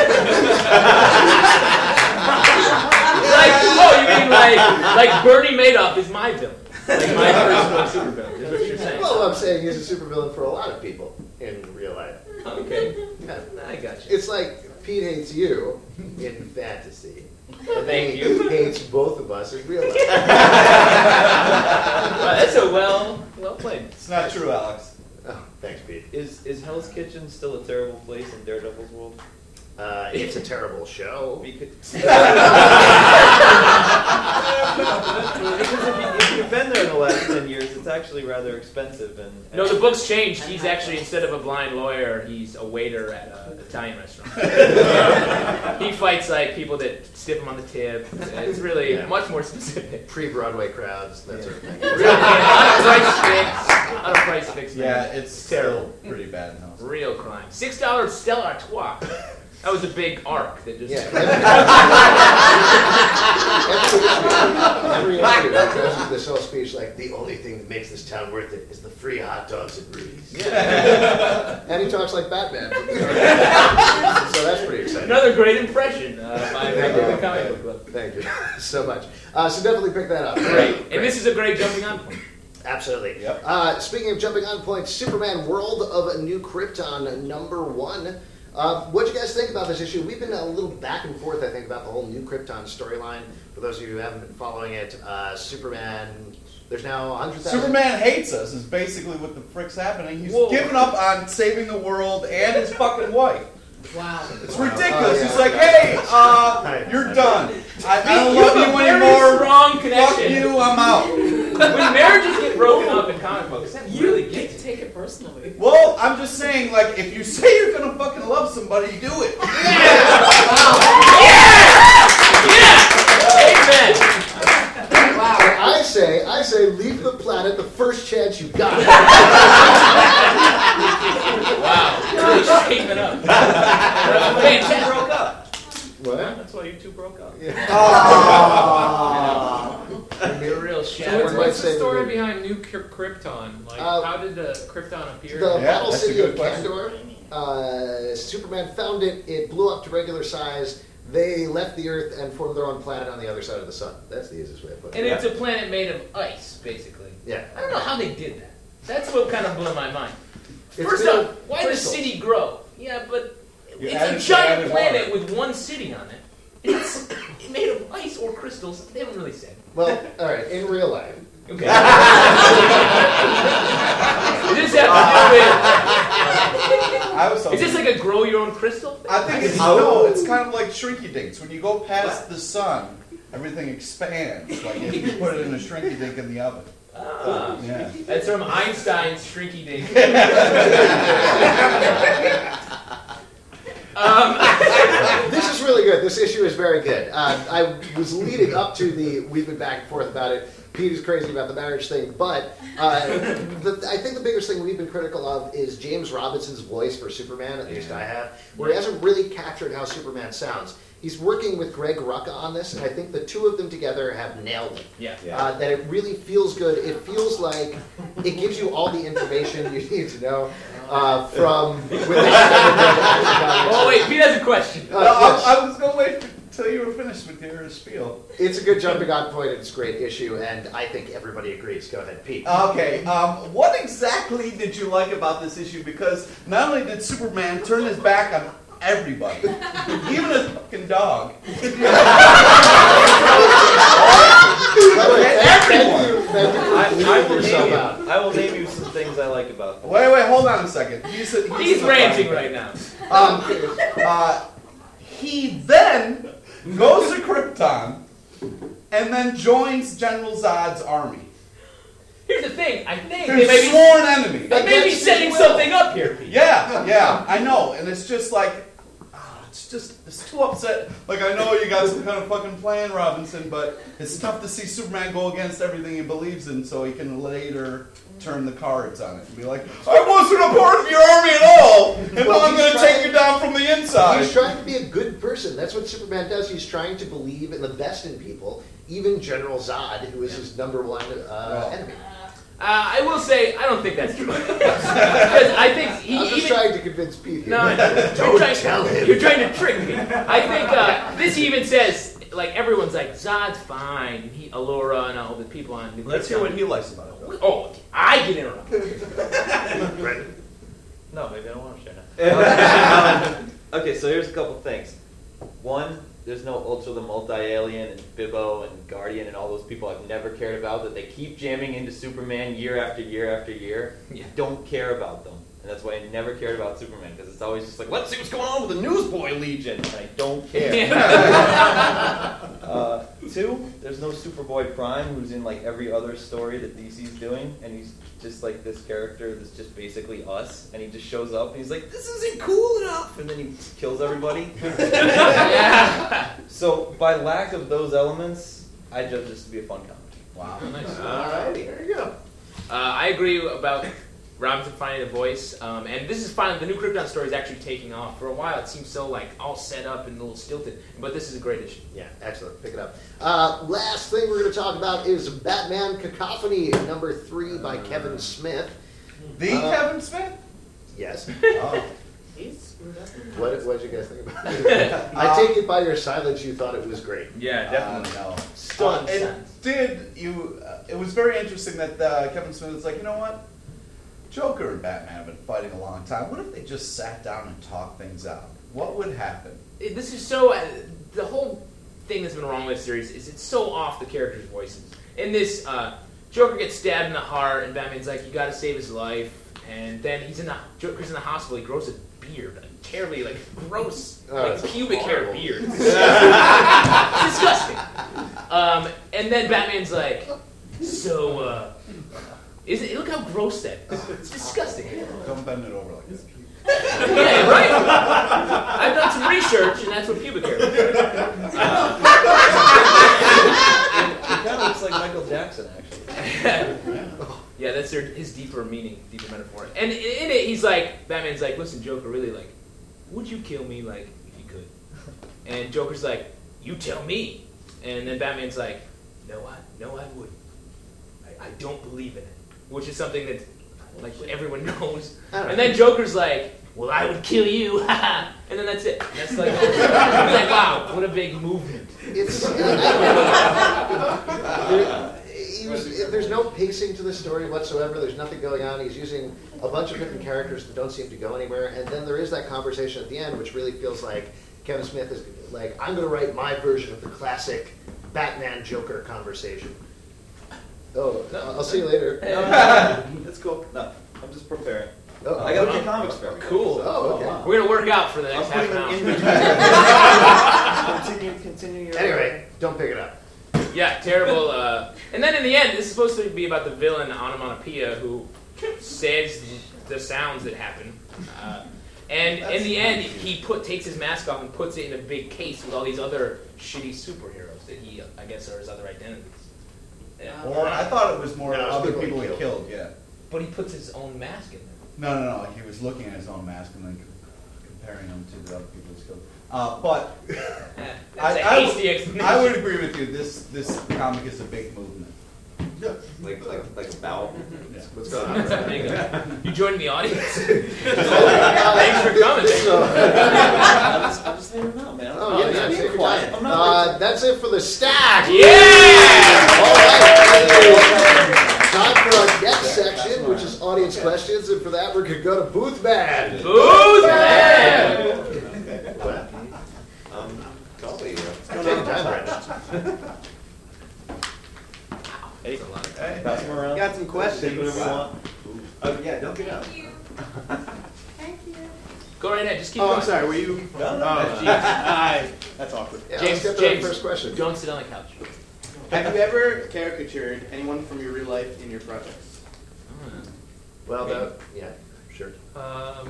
Like, oh, you mean like like Bernie Madoff is my villain, like my personal supervillain? Is what you're saying? Well, I'm saying he's a supervillain for a lot of people in real life. Okay, Yeah. I got you. It's like Pete hates you in fantasy. And Thank he you. hates both of us in real life. Well, that's a well well played. It's not true, Alex. Oh, thanks, Pete. Is is Hell's Kitchen still a terrible place in Daredevil's world? Uh, it's a terrible show. Because, because if, you, if you've been there in the last ten years, it's actually rather expensive. And, and No, the book's changed. He's actually, instead of a blind lawyer, he's a waiter at an Italian restaurant. He fights like people that stiff him on the tip. It's really Yeah. much more specific. Pre-Broadway crowds, that sort of thing. Really, on a price fix. On a price fix. Yeah, man. it's terrible. still pretty bad in house. Real crime. Six dollars Stella Artois. That was a big arc that just. Yeah. Every issue, every issue, he goes this whole speech like, the only thing that makes this town worth it is the free hot dogs at Rudy's. Yeah. And he talks like Batman. So that's pretty exciting. Another great impression uh, by Thank you. the Comic Book Club. Thank you so much. Uh, so definitely pick that up. Great. And this is a great jumping on point. Absolutely. Yep. Uh, speaking of jumping on points, Superman World of New Krypton, number one. Uh, what do you guys think about this issue? We've been a little back and forth, I think, about the whole New Krypton storyline. For those of you who haven't been following it, uh, Superman, there's now one hundred thousand... Superman hates us is basically what the frick's happening. He's Whoa. given up on saving the world and his fucking wife. Wow. It's ridiculous. Oh, yeah. He's like, hey, uh, you're done. I, I don't You love have a you very anymore. strong Fuck connection. you, I'm out. When marriages get broken up in comic books, that You really get gets to take it personally. Well, I'm just saying, like, if you say you're gonna fucking love somebody, do it. Amen. Wow. I say, I say, leave the planet the first chance you got. Wow. Really shaping up. Hey, you two broke up. What? That's why you two broke up. You're a real So shadow. what's, might what's the say story that- behind New Kryp- Krypton? Like, Uh, how did the Krypton appear? The Yeah, Battle that's a City good of question. Kandor, uh, Superman found it, it blew up to regular size, they left the Earth and formed their own planet on the other side of the sun. That's the easiest way to put it. And it's a planet made of ice, basically. Yeah. I don't know how they did that. That's what kind of blew my mind. It's First made off, of why does crystals. the city grow? Yeah, but You it's added- a you giant added planet water. with one city on it. It's made of ice or crystals. They haven't really said. Well, all right, in real life. Okay. Is this have to do with? I was Is this like a grow your own crystal? I think it's no, it's kind of like shrinky dinks. When you go past the sun, everything expands. Like if you put it in a shrinky dink in the oven. Ah, Yeah. that's from Einstein's Shrinky Dink. um, This is really good. This issue is very good. Uh, I was leading up to the, we've been back and forth about it. Pete is crazy about the marriage thing, but uh, the, I think the biggest thing we've been critical of is James Robinson's voice for Superman, at least I have, where he hasn't really captured how Superman sounds. He's working with Greg Rucka on this, and I think the two of them together have nailed it. yeah. Uh, that it really feels good. It feels like it gives you all the information you need to know uh, from. Oh wait, Pete has a question. Uh, No, I, yes. I was gonna wait until you were finished with your spiel. It's a good jumping on point. It's a great issue, and I think everybody agrees. Go ahead, Pete. Okay, um, what exactly did you like about this issue? Because not only did Superman turn his back on everybody, even his fucking dog. By the way, thank- thank you- thank you for I, I leaving will yourself name you. out. I will name you some things I like about them. Wait, wait, hold on a second. He's, a, he's, He's a ranting funny right now. Um, uh, he then goes to Krypton and then joins General Zod's army. Here's the thing. I think His they may be, sworn enemy. they may be Against setting his will. something up here, Pete. Yeah, yeah, I know. And it's just like, ah, it's just, it's too upset. Like, I know you got some kind of fucking plan, Robinson, but it's tough to see Superman go against everything he believes in so he can later turn the cards on it and be like, I wasn't a part of your army at all, and Well, now I'm he's going to trying- take you down from the inside. He's trying to be a good person. That's what Superman does. He's trying to believe in the best in people, even General Zod, who is his number one uh, enemy. Uh, I will say I don't think that's true because I think he I'm just even. trying to convince Pete here. No, you're Don't trying, tell him. You're trying to trick me. I think uh, this even says like everyone's like Zod's fine. He, Allura and all the people on. New Let's hear what Krypton. he likes about it. Oh, I get interrupted. No, maybe I don't want to share now. Um, okay, so here's a couple things. One, there's no Ultra the Multi-Alien and Bibbo and Guardian and all those people I've never cared about that they keep jamming into Superman year after year after year. Yeah. Don't care about them. And that's why I never cared about Superman, because it's always just like, let's see what's going on with the Newsboy Legion. And I don't care. uh, two, there's no Superboy Prime, who's in like every other story that D C's doing, and he's just like this character that's just basically us, and he just shows up and he's like, this isn't cool enough, and then he kills everybody. Yeah. So by lack of those elements, I judge this to be a fun comic. Wow. Nice. Alrighty, there you go. Uh, I agree about Robinson finding a voice, um, and this is finally the new Krypton story is actually taking off. For a while, it seems so like all set up and a little stilted, but this is a great issue. Yeah, excellent. Pick it up. Uh, last thing we're going to talk about is Batman Cacophony, number three by Kevin Smith. The Uh, Kevin Smith? Yes. Oh. He's screwed up. What what did you guys think about it? I take it by your silence you thought it was great. Yeah, Uh, no. Stunned Uh, it sense. did you? Uh, it was very interesting that uh, Kevin Smith was like, you know what? Joker and Batman have been fighting a long time. What if they just sat down and talked things out? What would happen? It- This is so. Uh, the whole thing that's been wrong with this series is it's so off the characters' voices. In this, uh, Joker gets stabbed in the heart, and Batman's like, "You got to save his life." And then he's in the Joker's in the hospital. He grows a beard, a terribly like gross, Oh, like it's pubic hair horrible. beard. It's disgusting. It's disgusting. Um, and then Batman's like, so, uh, is it, look how gross that is. It's disgusting. Don't bend it over like this. Yeah, right? I've done some research, and that's what pubic hair is. Uh, It kind of looks like Michael Jackson, actually. yeah, that's their, his deeper meaning, deeper metaphor. And in, in it, he's like, Batman's like, listen, Joker, really, like, would you kill me, like, if you could? And Joker's like, you tell me. And then Batman's like, no, I, no, I wouldn't. I, I don't believe in it. Which is something that, like, everyone knows. And then Joker's like, well, I would kill you, and then that's it. And that's like, it's like, wow, what a big movement. It's there, he was, there's no pacing to the story whatsoever. There's nothing going on. He's using a bunch of different characters that don't seem to go anywhere. And then there is that conversation at the end, which really feels like Kevin Smith is like, I'm going to write my version of the classic Batman Joker conversation. Oh, I'll see you later. It's cool. No, I'm just preparing. Oh, I got okay. a few comics for everybody. Cool. Oh, okay. We're going to work out for the I'm next half putting an them hour. in between. Continue, continue your. Anyway, don't pick it up. Yeah, terrible. Uh, and then in the end, this is supposed to be about the villain Onomatopoeia, who says the sounds that happen. Uh, and in the end, he put takes his mask off and puts it in a big case with all these other shitty superheroes that he, I guess, are his other identities. Yeah. Or I thought it was more No, it's other people he people he killed. killed, yeah. But he puts his own mask in there. No, no, no. He was looking at his own mask and then comparing them to the other people he's killed. Uh, but Eh, I, That's a I hasty would- explanation. I would agree with you. This this comic is a big movement. Like, like, like a bowel. Yeah. What's going on? Big, uh, you joined the audience. Thanks for coming. I'm just, I'm just hanging out, man. Oh, yeah, I'm yeah, being take your quiet. time. I'm not. Uh, that's it for the stack. Yeah! All right. Time for our next section, which is audience questions, and for that we're going to go to Booth Man. Booth Man! What? Um, Colby, uh, Take your time, Brandon. Hey, pass them around. got some questions. Take whatever you want. Oh, yeah, don't get up. Go right ahead. Just keep Oh, going. I'm sorry, were you? No, no. Oh, jeez. Hi. That's awkward. Yeah, James, let's get to James, the first question. Don't sit on the couch. Have you ever caricatured anyone from your real life in your projects? Well, that, yeah, sure. Um,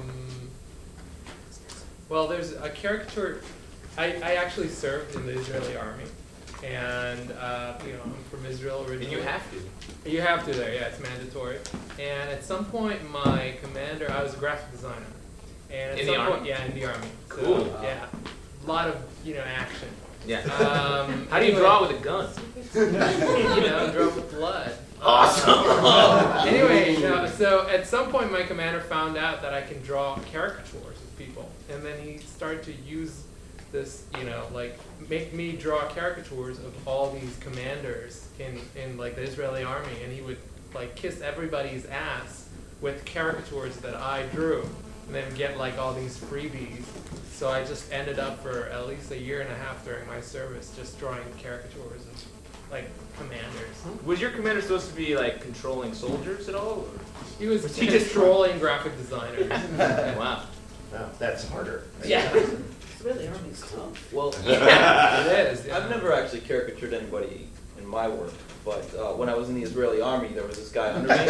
well, there's a caricature. I, I actually served in the Israeli army, and uh, you know I'm from Israel originally. And you have to. You have to there, yeah, it's mandatory. And at some point, my commander, I was a graphic designer, and at In some the point, army? yeah, in the army. So, Cool. Yeah, a lot of you know action. Yeah. Um, How do you anyway, draw with a gun? You know, draw with blood. Awesome. Anyway, no, so at some point my commander found out that I can draw caricatures of people, and then he started to use this, you know, like make me draw caricatures of all these commanders in, in like the Israeli army, and he would like kiss everybody's ass with caricatures that I drew, and then get like all these freebies. So I just ended up for at least a year and a half during my service just drawing caricatures of like commanders. Was your commander supposed to be like controlling soldiers at all? He was Was he just controlling graphic designers. Or? Wow. No, that's harder. Yeah. Really, army's tough. Well, It is. Yeah. I've never actually caricatured anybody in my work, but uh, when I was in the Israeli army, there was this guy under me.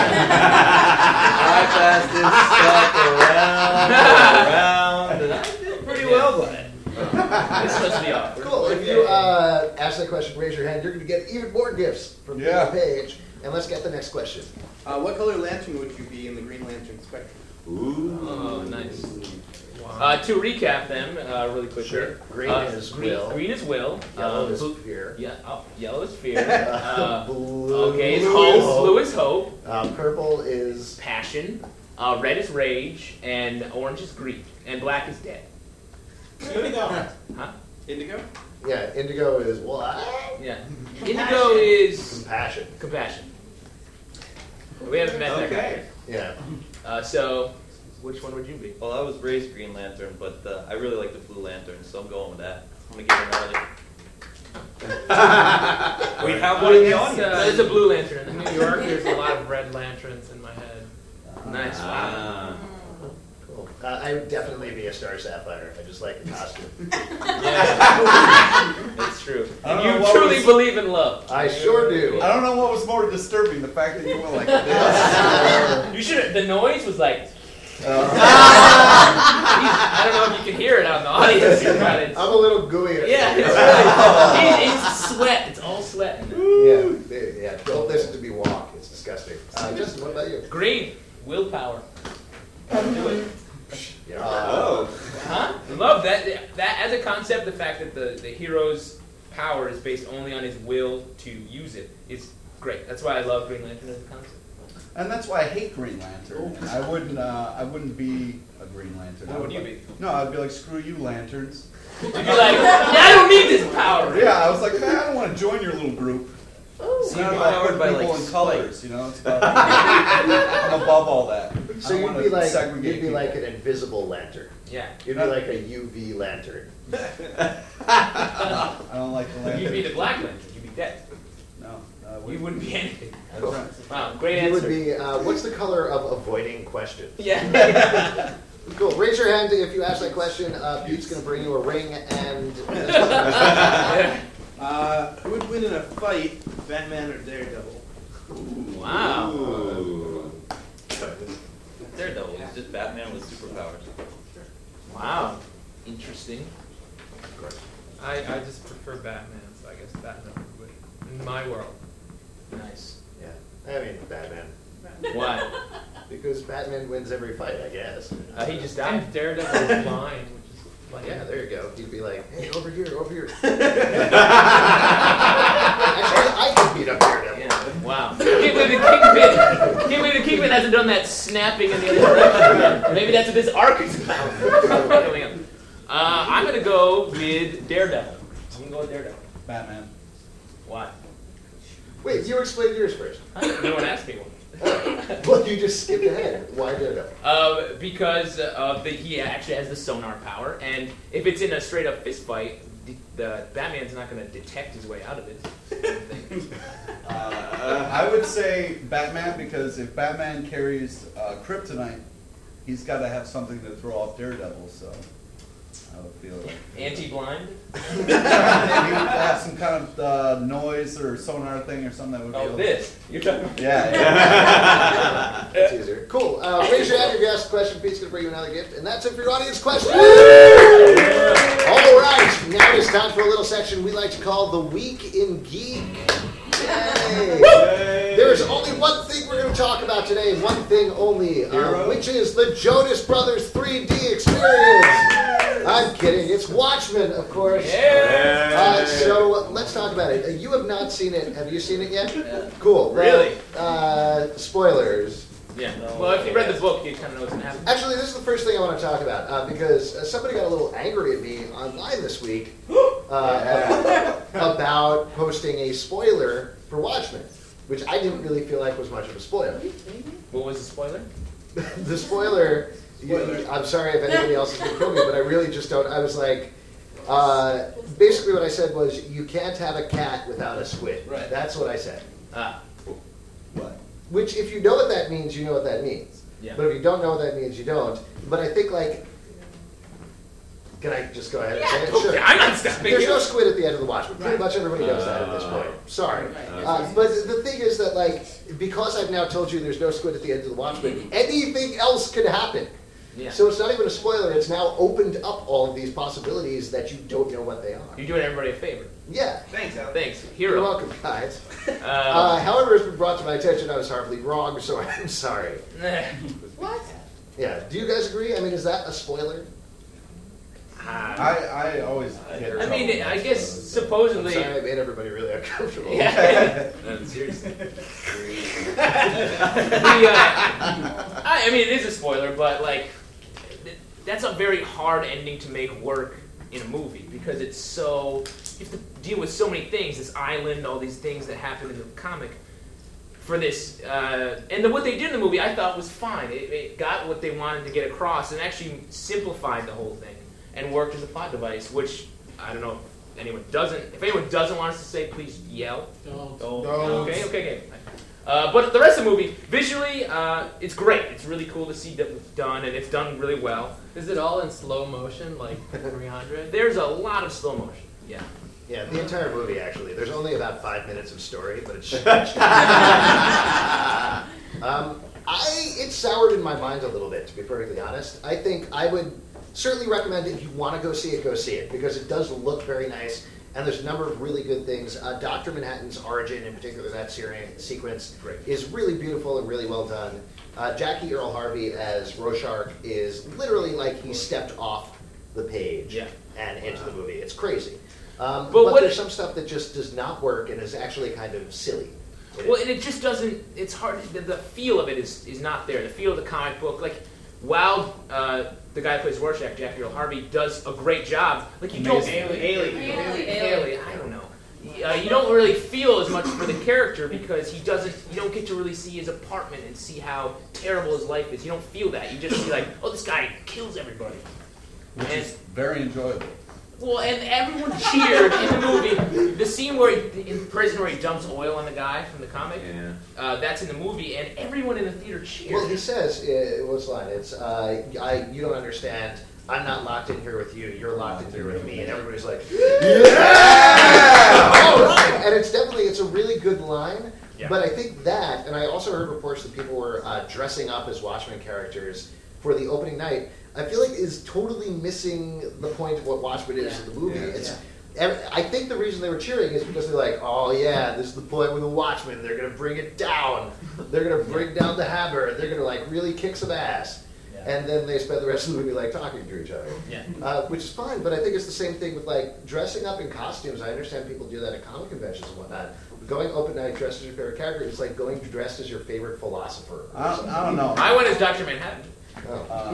I passed this stuff around, around, and I did pretty well by it. This must be awkward. Cool. If you uh, ask that question, raise your hand. You're going to get even more gifts from Yeah. the page. And let's get the next question. Uh, what color lantern would you be in the Green Lantern spectrum? Oh, nice. Uh, to recap them uh, really quickly. Sure. Green uh, is green, Will. Green is Will. Yellow Um, is blue- fear. Yeah. Oh, yellow is fear. Uh, Blue okay, is is hope. hope. Blue is hope. Um, purple is Passion. Uh, red is rage, and orange is grief, and black is dead. Indigo. Huh? Indigo? yeah. Indigo is what? Yeah. Indigo is Compassion. compassion. We haven't met that guy. Okay. Yeah. Uh, so, which one would you be? Well, I was raised Green Lantern, but uh, I really like the Blue Lantern, so I'm going with that. I'm gonna give it another. We have one in the Yes, audience. uh, There's a blue lantern in In there. New York, there's a lot of red lanterns in my head. Nice. Wow. Ah. Cool. Uh, I would definitely be a Star Sapphire. I just like the costume. Yeah. It's true. I don't And know you what truly was- believe in love. I sure do. I don't know what was more disturbing, the fact that you went like this. You should. The noise was like. Uh, I don't know if you can hear it out in the audience, but it's, I'm a little gooey. yeah, it's really. It's, it's sweat. It's all sweat. Yeah, yeah. Don't listen to me walk. It's disgusting. Uh, Justin, what about you? Green. Willpower. Do it. Yeah. Oh. Huh? I love that. That as a concept, the fact that the, the hero's power is based only on his will to use it is great. That's why I love Green Lantern as a concept. and that's why I hate Green Lantern. And I wouldn't. Uh, I wouldn't be a Green Lantern. I What would you like- be? No, I'd be like, screw you, lanterns. You'd be like, yeah, I don't need this power. Yeah, I was like, man, I don't want to join your little group. It's So not you'd be about powered putting by, people like, in colors, you know. It's about I'm above all that. So I don't you'd wanna be like segregate you'd be people. like an invisible lantern. Yeah. You'd be like a U V lantern. I don't like the lantern. You'd be the Black Lantern. You'd be dead. No, I You wouldn't. wouldn't be anything. That's right. Wow, great You answer. would be. Uh, what's the color of avoiding questions? Yeah. Cool. Raise your hand if you ask that question. Uh, Pete's going to bring you a ring and. Uh, who would win in a fight, Batman or Daredevil? Wow. Ooh. Daredevil is just Batman with superpowers. Wow. Interesting. I, I just prefer Batman, so I guess Batman would win in my world. Nice. Yeah. I mean, Batman. Why? Because Batman wins every fight, I guess. Uh, he just died. And Daredevil is blind, which is like Yeah, there you go. He'd be like, hey, over here, over here. Actually, I could beat up Daredevil. Yeah. Wow. Can't believe the Kingpin. Can't believe the Kingpin hasn't done that snapping in the other direction. Maybe that's what this arc is about. uh, I'm gonna go with Daredevil. I'm gonna go with Daredevil. Batman. Why? Wait, you explain yours first. No one asked me one. Well, you just skipped ahead. Why Daredevil? Uh, because uh, the, he actually has the sonar power, and if it's in a straight up fist fight, the, the Batman's not going to detect his way out of it. Uh, I would say Batman because if Batman carries uh, kryptonite, he's got to have something to throw off Daredevil. So I would feel like Anti-blind? maybe he would have some kind of uh, noise or sonar thing or something that would. be Oh, able this. You're talking about. Yeah. yeah. That's easier. Cool. Uh, raise your hand if you ask a question. Pete's going to bring you another gift. And that's it for your audience question. All right. Now it's time for a little section we like to call the Week in Geek. Yay. There's only one thing we're going to talk about today. One thing only. Uh, which is the Jonas Brothers three D experience. I'm kidding. It's Watchmen, of course. Yeah. Uh, so let's talk about it. Uh, you have not seen it. Have you seen it yet? Yeah. Cool. Really? Uh, spoilers. Yeah. Well, if you read the book, you kind of know what's going to happen. Actually, this is the first thing I want to talk about uh, because uh, somebody got a little angry at me online this week uh, about posting a spoiler for Watchmen, which I didn't really feel like was much of a spoiler. What was the spoiler? The spoiler, you, I'm sorry if anybody else is going to kill me, but I really just don't. I was like, uh, basically what I said was, you can't have a cat without a squid. Right. That's what I said. Ah. What? Which, if you know what that means, you know what that means. Yeah. But if you don't know what that means, you don't. But I think, like, can I just go ahead and say it? Okay, Sure. I'm not stopping There's you. no squid at the end of the Watchmen. Pretty much everybody knows that at this point. Sorry. Uh, but the thing is that, like, because I've now told you there's no squid at the end of the Watchmen, anything else could happen. Yeah. So it's not even a spoiler. It's now opened up all of these possibilities that you don't know what they are. You're doing everybody a favor. Yeah. Thanks, Alex. Thanks. You're Hero. welcome, guys. Uh, Uh, however, it's been brought to my attention I was horribly wrong, so I'm sorry. what? Yeah. Do you guys agree? I mean, is that a spoiler? I, I always get I mean, trouble I with guess those. supposedly. Sorry, I made everybody really uncomfortable. Yeah. No, seriously. the, uh, I, I mean, it is a spoiler, but like, th- that's a very hard ending to make work in a movie because it's so you have to deal with so many things. This island, all these things that happen in the comic. For this, uh, and the, what they did in the movie, I thought was fine. It, it got what they wanted to get across, and actually simplified the whole thing, and worked as a plot device. Which I don't know if anyone doesn't. If anyone doesn't want us to say, please yell. Don't. Don't. No. Okay, okay, okay. Uh, but the rest of the movie, visually, uh, it's great. It's really cool to see that it's done, and it's done really well. Is it all in slow motion, like three hundred? There's a lot of slow motion. Yeah. Yeah, the entire movie actually. There's only about five minutes of story, but it's. um, I it soured in my mind a little bit, to be perfectly honest. I think I would certainly recommend if you want to go see it, go see it because it does look very nice, and there's a number of really good things. Uh, Doctor Manhattan's origin, in particular, that series sequence Great. is really beautiful and really well done. Uh, Jackie Earl Harvey as Rorschach is literally like he stepped off the page Yeah. and into the movie. It's crazy. Um, But but what there's it- some stuff that just does not work and is actually kind of silly. It Well, is. and it just doesn't. It's hard. The, the feel of it is is not there. The feel of the comic book, like, while uh, the guy who plays Rorschach, Jackie Earl Harvey, does a great job. Like you don't. Haley. Haley. Haley. Haley. I don't know. Uh, you don't really feel as much for the character because he doesn't. You don't get to really see his apartment and see how terrible his life is. You don't feel that. You just see like, oh, this guy kills everybody. Which And- is very enjoyable. Well, and everyone cheered in the movie. The scene where he, in prison where he dumps oil on the guy from the comic, Yeah. uh, that's in the movie, and everyone in the theater cheered. Well, he says, uh, what's the line? It's, uh, I, you don't understand. I'm not locked in here with you. You're locked in here with me. And everybody's like, yeah! All right. And it's definitely, it's a really good line. Yeah. But I think that, and I also heard reports that people were uh, dressing up as Watchmen characters for the opening night. I feel like is totally missing the point of what Watchmen is in the movie. Yeah. It's, and I think the reason they were cheering is because they're like, oh yeah, this is the point with the Watchmen. They're going to bring it down. They're going to bring down the hammer. They're going to like really kick some ass. And then they spend the rest of the movie like talking to each other, Yeah. uh, which is fine. But I think it's the same thing with like dressing up in costumes. I understand people do that at comic conventions and whatnot. Going open night dressed as your favorite character is like going dressed as your favorite philosopher. or I don't, something. I don't know. I went as Doctor Manhattan. Oh. Uh,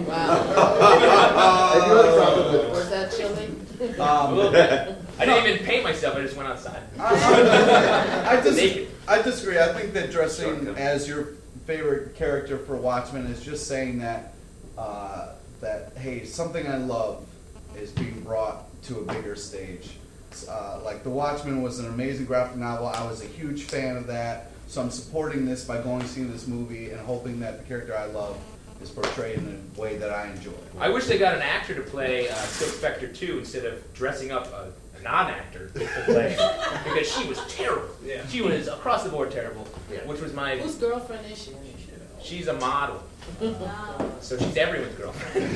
Wow. And you had a problem with Was that chilly? A little um, bit. I didn't even paint myself. I just went outside. I, I, dis- Naked. I disagree. I think that dressing as your favorite character for Watchmen is just saying that uh, that hey, something I love is being brought to a bigger stage. Uh, like The Watchmen was an amazing graphic novel. I was a huge fan of that, so I'm supporting this by going and seeing this movie and hoping that the character I love is portrayed in a way that I enjoy. I wish they got an actor to play uh, Silk Spectre two instead of dressing up a, a non-actor to play her, because she was terrible. Yeah. She was across the board terrible, Yeah. which was my. Whose girlfriend is she? She's a model, so she's everyone's girlfriend.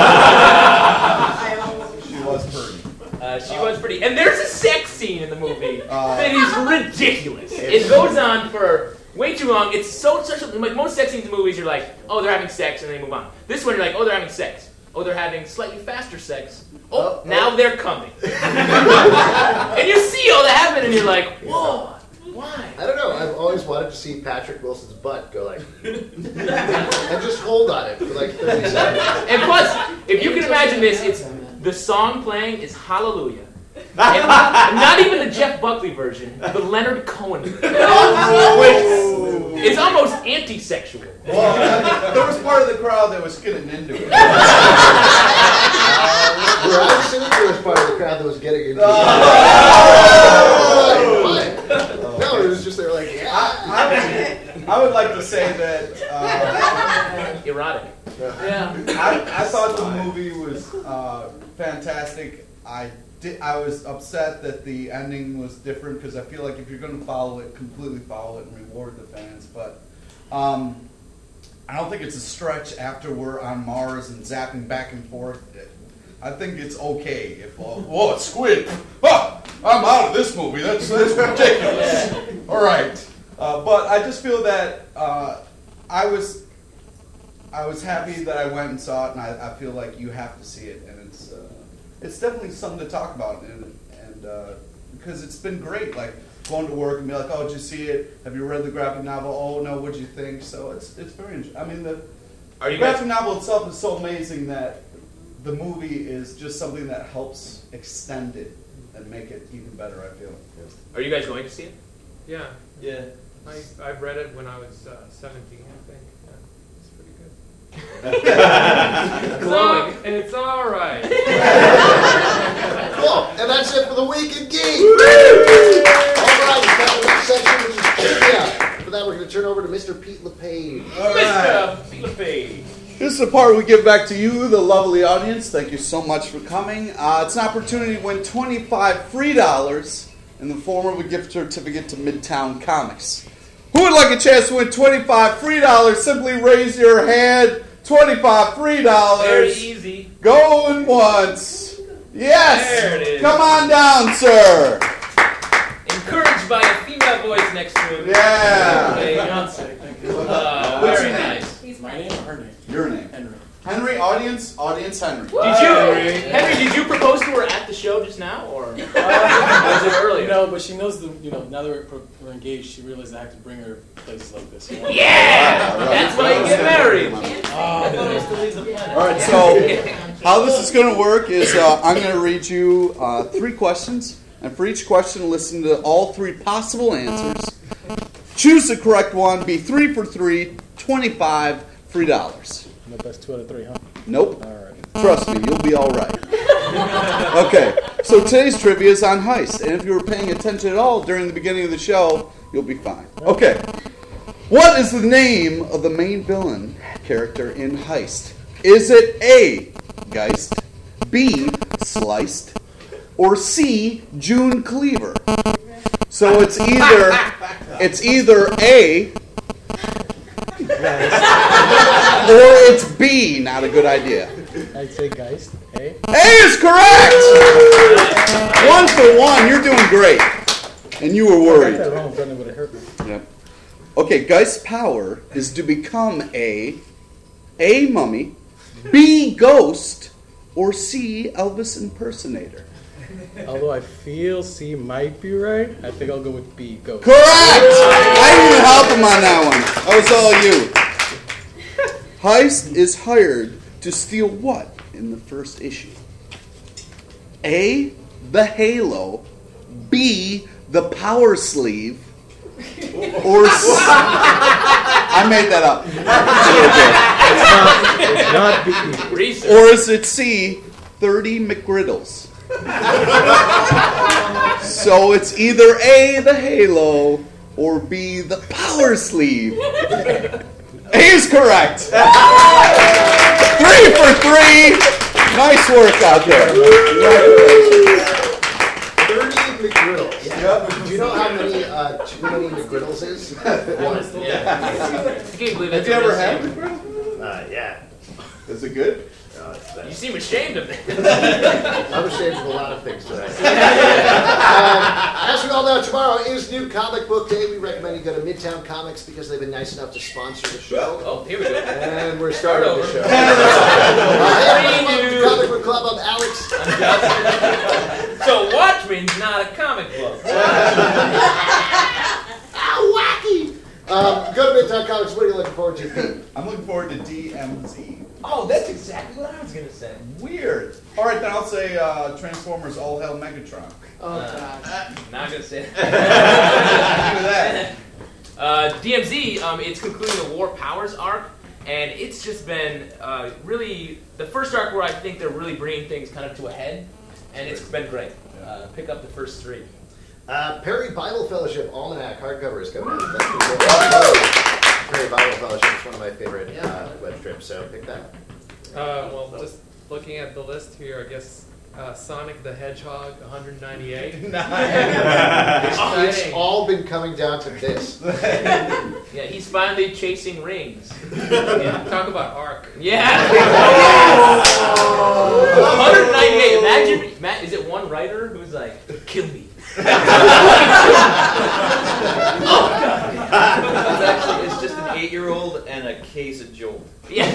She was pretty. Uh, she was pretty. And there's a sex scene in the movie Uh, that is ridiculous. It goes on for way too long. It's so such a, like most sex scenes in movies, you're like, oh, they're having sex, and they move on. This one, you're like, oh, they're having sex. Oh, they're having slightly faster sex. Oh, Oh, now oh. they're coming. And you see all that happen, and you're like, whoa, why? I don't know. I've always wanted to see Patrick Wilson's butt go like, and just hold on it for like thirty seconds. And plus, if you can imagine this, it's the song playing is Hallelujah. And not even the Jeff Buckley version, the Leonard Cohen version, which is almost anti-sexual. Well, there was part of the crowd that was getting into it. Where I was sitting, there was part of the crowd that was getting into it. What? No, it was just they were like, yeah. I, I, would, I would like to say that uh, Erotic. Yeah. I, I thought the movie was uh, fantastic. I did. I was upset that the ending was different because I feel like if you're going to follow it, completely follow it and reward the fans. But um, I don't think it's a stretch after we're on Mars and zapping back and forth. I think it's okay if oh, whoa, it's squid. Ah, I'm out of this movie. That's that's ridiculous. All right, uh, but I just feel that uh, I was. I was happy that I went and saw it, and I, I feel like you have to see it, and it's uh, it's definitely something to talk about, and and uh, because it's been great, like going to work and be like, oh, did you see it? Have you read the graphic novel? Oh no, what'd you think? So it's it's very. I mean, the Are you graphic guys? novel itself is so amazing that the movie is just something that helps extend it and make it even better. I feel. Are you guys going to see it? Yeah, Yeah. I I read it when I was uh, seventeen, I think. Yeah, it's pretty good. It's all, it's all right. Cool. And that's it for the Week in Geek. All right, we've got the next section, which is trivia. For that, we're we're going to turn over to Mister Pete LePage. All right. Mister Pete LePage. This is the part where we give back to you, the lovely audience. Thank you so much for coming. Uh, it's an opportunity to win twenty-five free dollars in the form of a gift certificate to Midtown Comics. Who would like a chance to win twenty-five free dollars? Simply raise your hand. twenty-five free dollars. Very easy. Going once. Yes. There it is. Come on down, sir. Encouraged by a female voice next to him. Yeah. Hey, Beyonce, thank you. uh, What's very your name? nice. My name or her name? Your name. Henry. Henry, audience, audience Henry. Did you, Henry? Did you propose to her at the show just now, or was it earlier? No, but she knows the. You know, now that we're, pro- we're engaged, she realized I have to bring her places like this. You know? Yeah, right. that's why you get married. Oh, All right, so how this is going to work is uh, I'm going to read you uh, three questions, and for each question, listen to all three possible answers. Choose the correct one. Be three for three. twenty-five free dollars. no, that's two out of three, huh? Nope. All right. Trust me, you'll be all right. Okay, so today's trivia is on Heist, and if you were paying attention at all during the beginning of the show, you'll be fine. Okay, what is the name of the main villain character in Heist? Is it A, Geist, B, Sliced, or C, June Cleaver? So it's either it's either A or it's B. Not a good idea. I'd say Geist. Hey. A is correct! One for one. You're doing great. And you were I got worried. that wrong, but it would have hurt me. Yep. Okay, Geist's power is to become A, A, mummy, B, ghost, or C, Elvis impersonator. Although I feel C might be right, I think I'll go with B. Ghost. Correct! I didn't even help him on that one. That was all you. Heist is hired to steal what in the first issue? A, the halo, B, the power sleeve, or C... I made that up. It's not B. Research. Or is it C, thirty McGriddles? So it's either A, the halo, or B, the power sleeve. A is correct. Three for three. Nice work out there. thirty McGriddles. Do you know how many uh, too many McGriddles is? One. Yeah. I can't believe Have that's you what ever they had say. McGriddles? Uh, yeah. Is it good? No, it's, uh, You seem ashamed of it. I'm ashamed of a lot of things today. uh, as we all know, tomorrow is New Comic Book Day. We recommend you go to Midtown Comics because they've been nice enough to sponsor the show. Oh, here we go. And we're starting the show. Start uh, hey, Renew. welcome to Comic Book Club. I'm Alex. So Watchmen's not a comic book. Ow, wacky! Um, go to Midtown Comics. What are you looking forward to, Pete? I'm looking forward to D M Z. Oh, that's exactly what I was going to say. Weird. All right, then I'll say uh, Transformers All Hell Megatron. Oh, Uh, God. Not going to say Look at that. Uh, D M Z, um, it's concluding the War Powers arc, and it's just been uh, really the first arc where I think they're really bringing things kind of to a head, and it's been great. Uh, pick up the first three. Uh, Perry Bible Fellowship Almanac hardcover is coming out. That's pretty cool. Perry Bible Fellowship is one of my favorite uh, web strips, so pick that. Uh, well, just looking at the list here, I guess uh, Sonic the Hedgehog one ninety-eight. It's, Exciting. it's all been coming down to this. Yeah, he's finally chasing rings. Yeah, talk about arc. Yeah. one ninety-eight. Imagine, Matt, is it one writer who's like, kill me? It's actually it's just an eight-year-old and a case of Jolt. Yeah.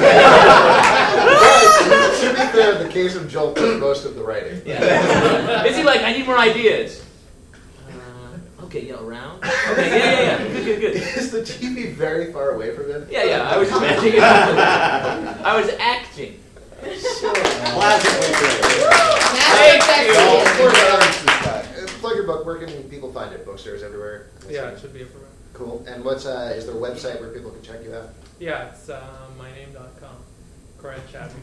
But, to be fair, the case of Joel does most of the writing. Yeah. Is he like, I need more ideas? Uh, okay, yeah, around? Okay, yeah, yeah, yeah. Good, good, good. Is the T V very far away from him? Yeah, yeah, I was imagining it. I was acting. Classically great. Thank you. Uh, Plug your book. Where can people find it? Bookstores everywhere? Yeah, it should be everywhere. Cool. And what's uh, is there a website where people can check you out? Yeah, it's uh, my name dot com. Corinne Chapman.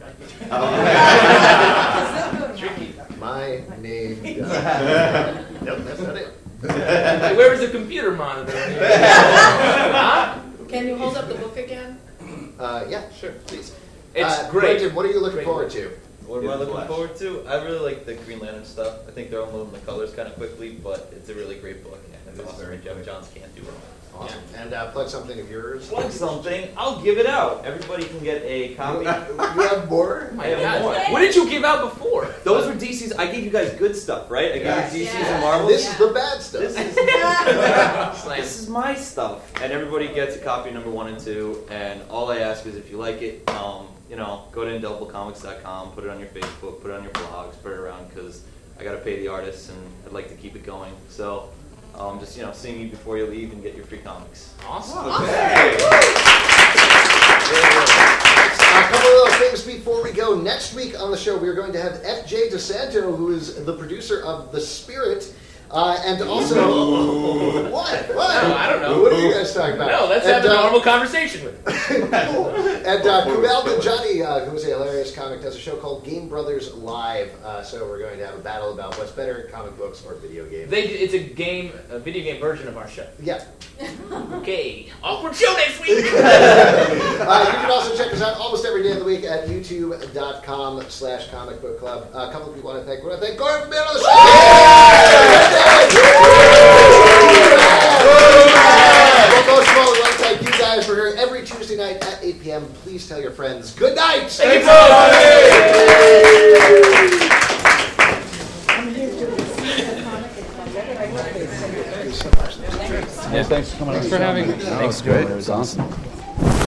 Tricky. My name. Nope, that's not it. Like, where was the computer monitor? Huh? Can you hold up the book again? Uh, yeah, sure, please. It's uh, great. Brendan, what are you looking Great forward book. to? What am In I the looking flesh. forward to? I really like the Green Lantern stuff. I think they're unloading the colors kind of quickly, but it's a really great book, and it's awesome. And Jeff Johns can't do wrong. Awesome. And uh, plug something of yours. Plug something. I'll give it out. Everybody can get a copy. You have more? My I have God. more. What did you give out before? Those were D C's. I gave you guys good stuff, right? I gave Yes. you D C's Yeah. and Marvels. This is the bad stuff. This is Slam. this is my stuff, and everybody gets a copy number one and two. And all I ask is, if you like it, um, you know, go to indelible comics dot com, put it on your Facebook, put it on your blogs, spread it around, because I got to pay the artists, and I'd like to keep it going. So, um, just you know, see me before you leave and get your free comics. Awesome. A couple of little things before we go. Next week on the show, we are going to have F J DeSanto, who is the producer of The Spirit, uh, and also what? What? No, I don't know. What are you guys talking about? No, let's and, have a uh, normal conversation with him. And uh, Kumail Nanjiani, uh, who's a hilarious comic, does a show called Game Brothers Live. Uh, so we're going to have a battle about what's better, comic books or video games. They, it's a game, a video game version of our show. Yeah. Okay, awkward show next week. Uh, you can also check us out almost every day of the week at youtube dot com slash comic book club. Uh, a couple of people want to thank. We want to thank Gordon for being on the show. But most of all, we want to thank you guys for here every Tuesday night at eight p.m. Please tell your friends. Good night. Thank you, Thanks for coming. Thanks for having me. That was great. It was awesome.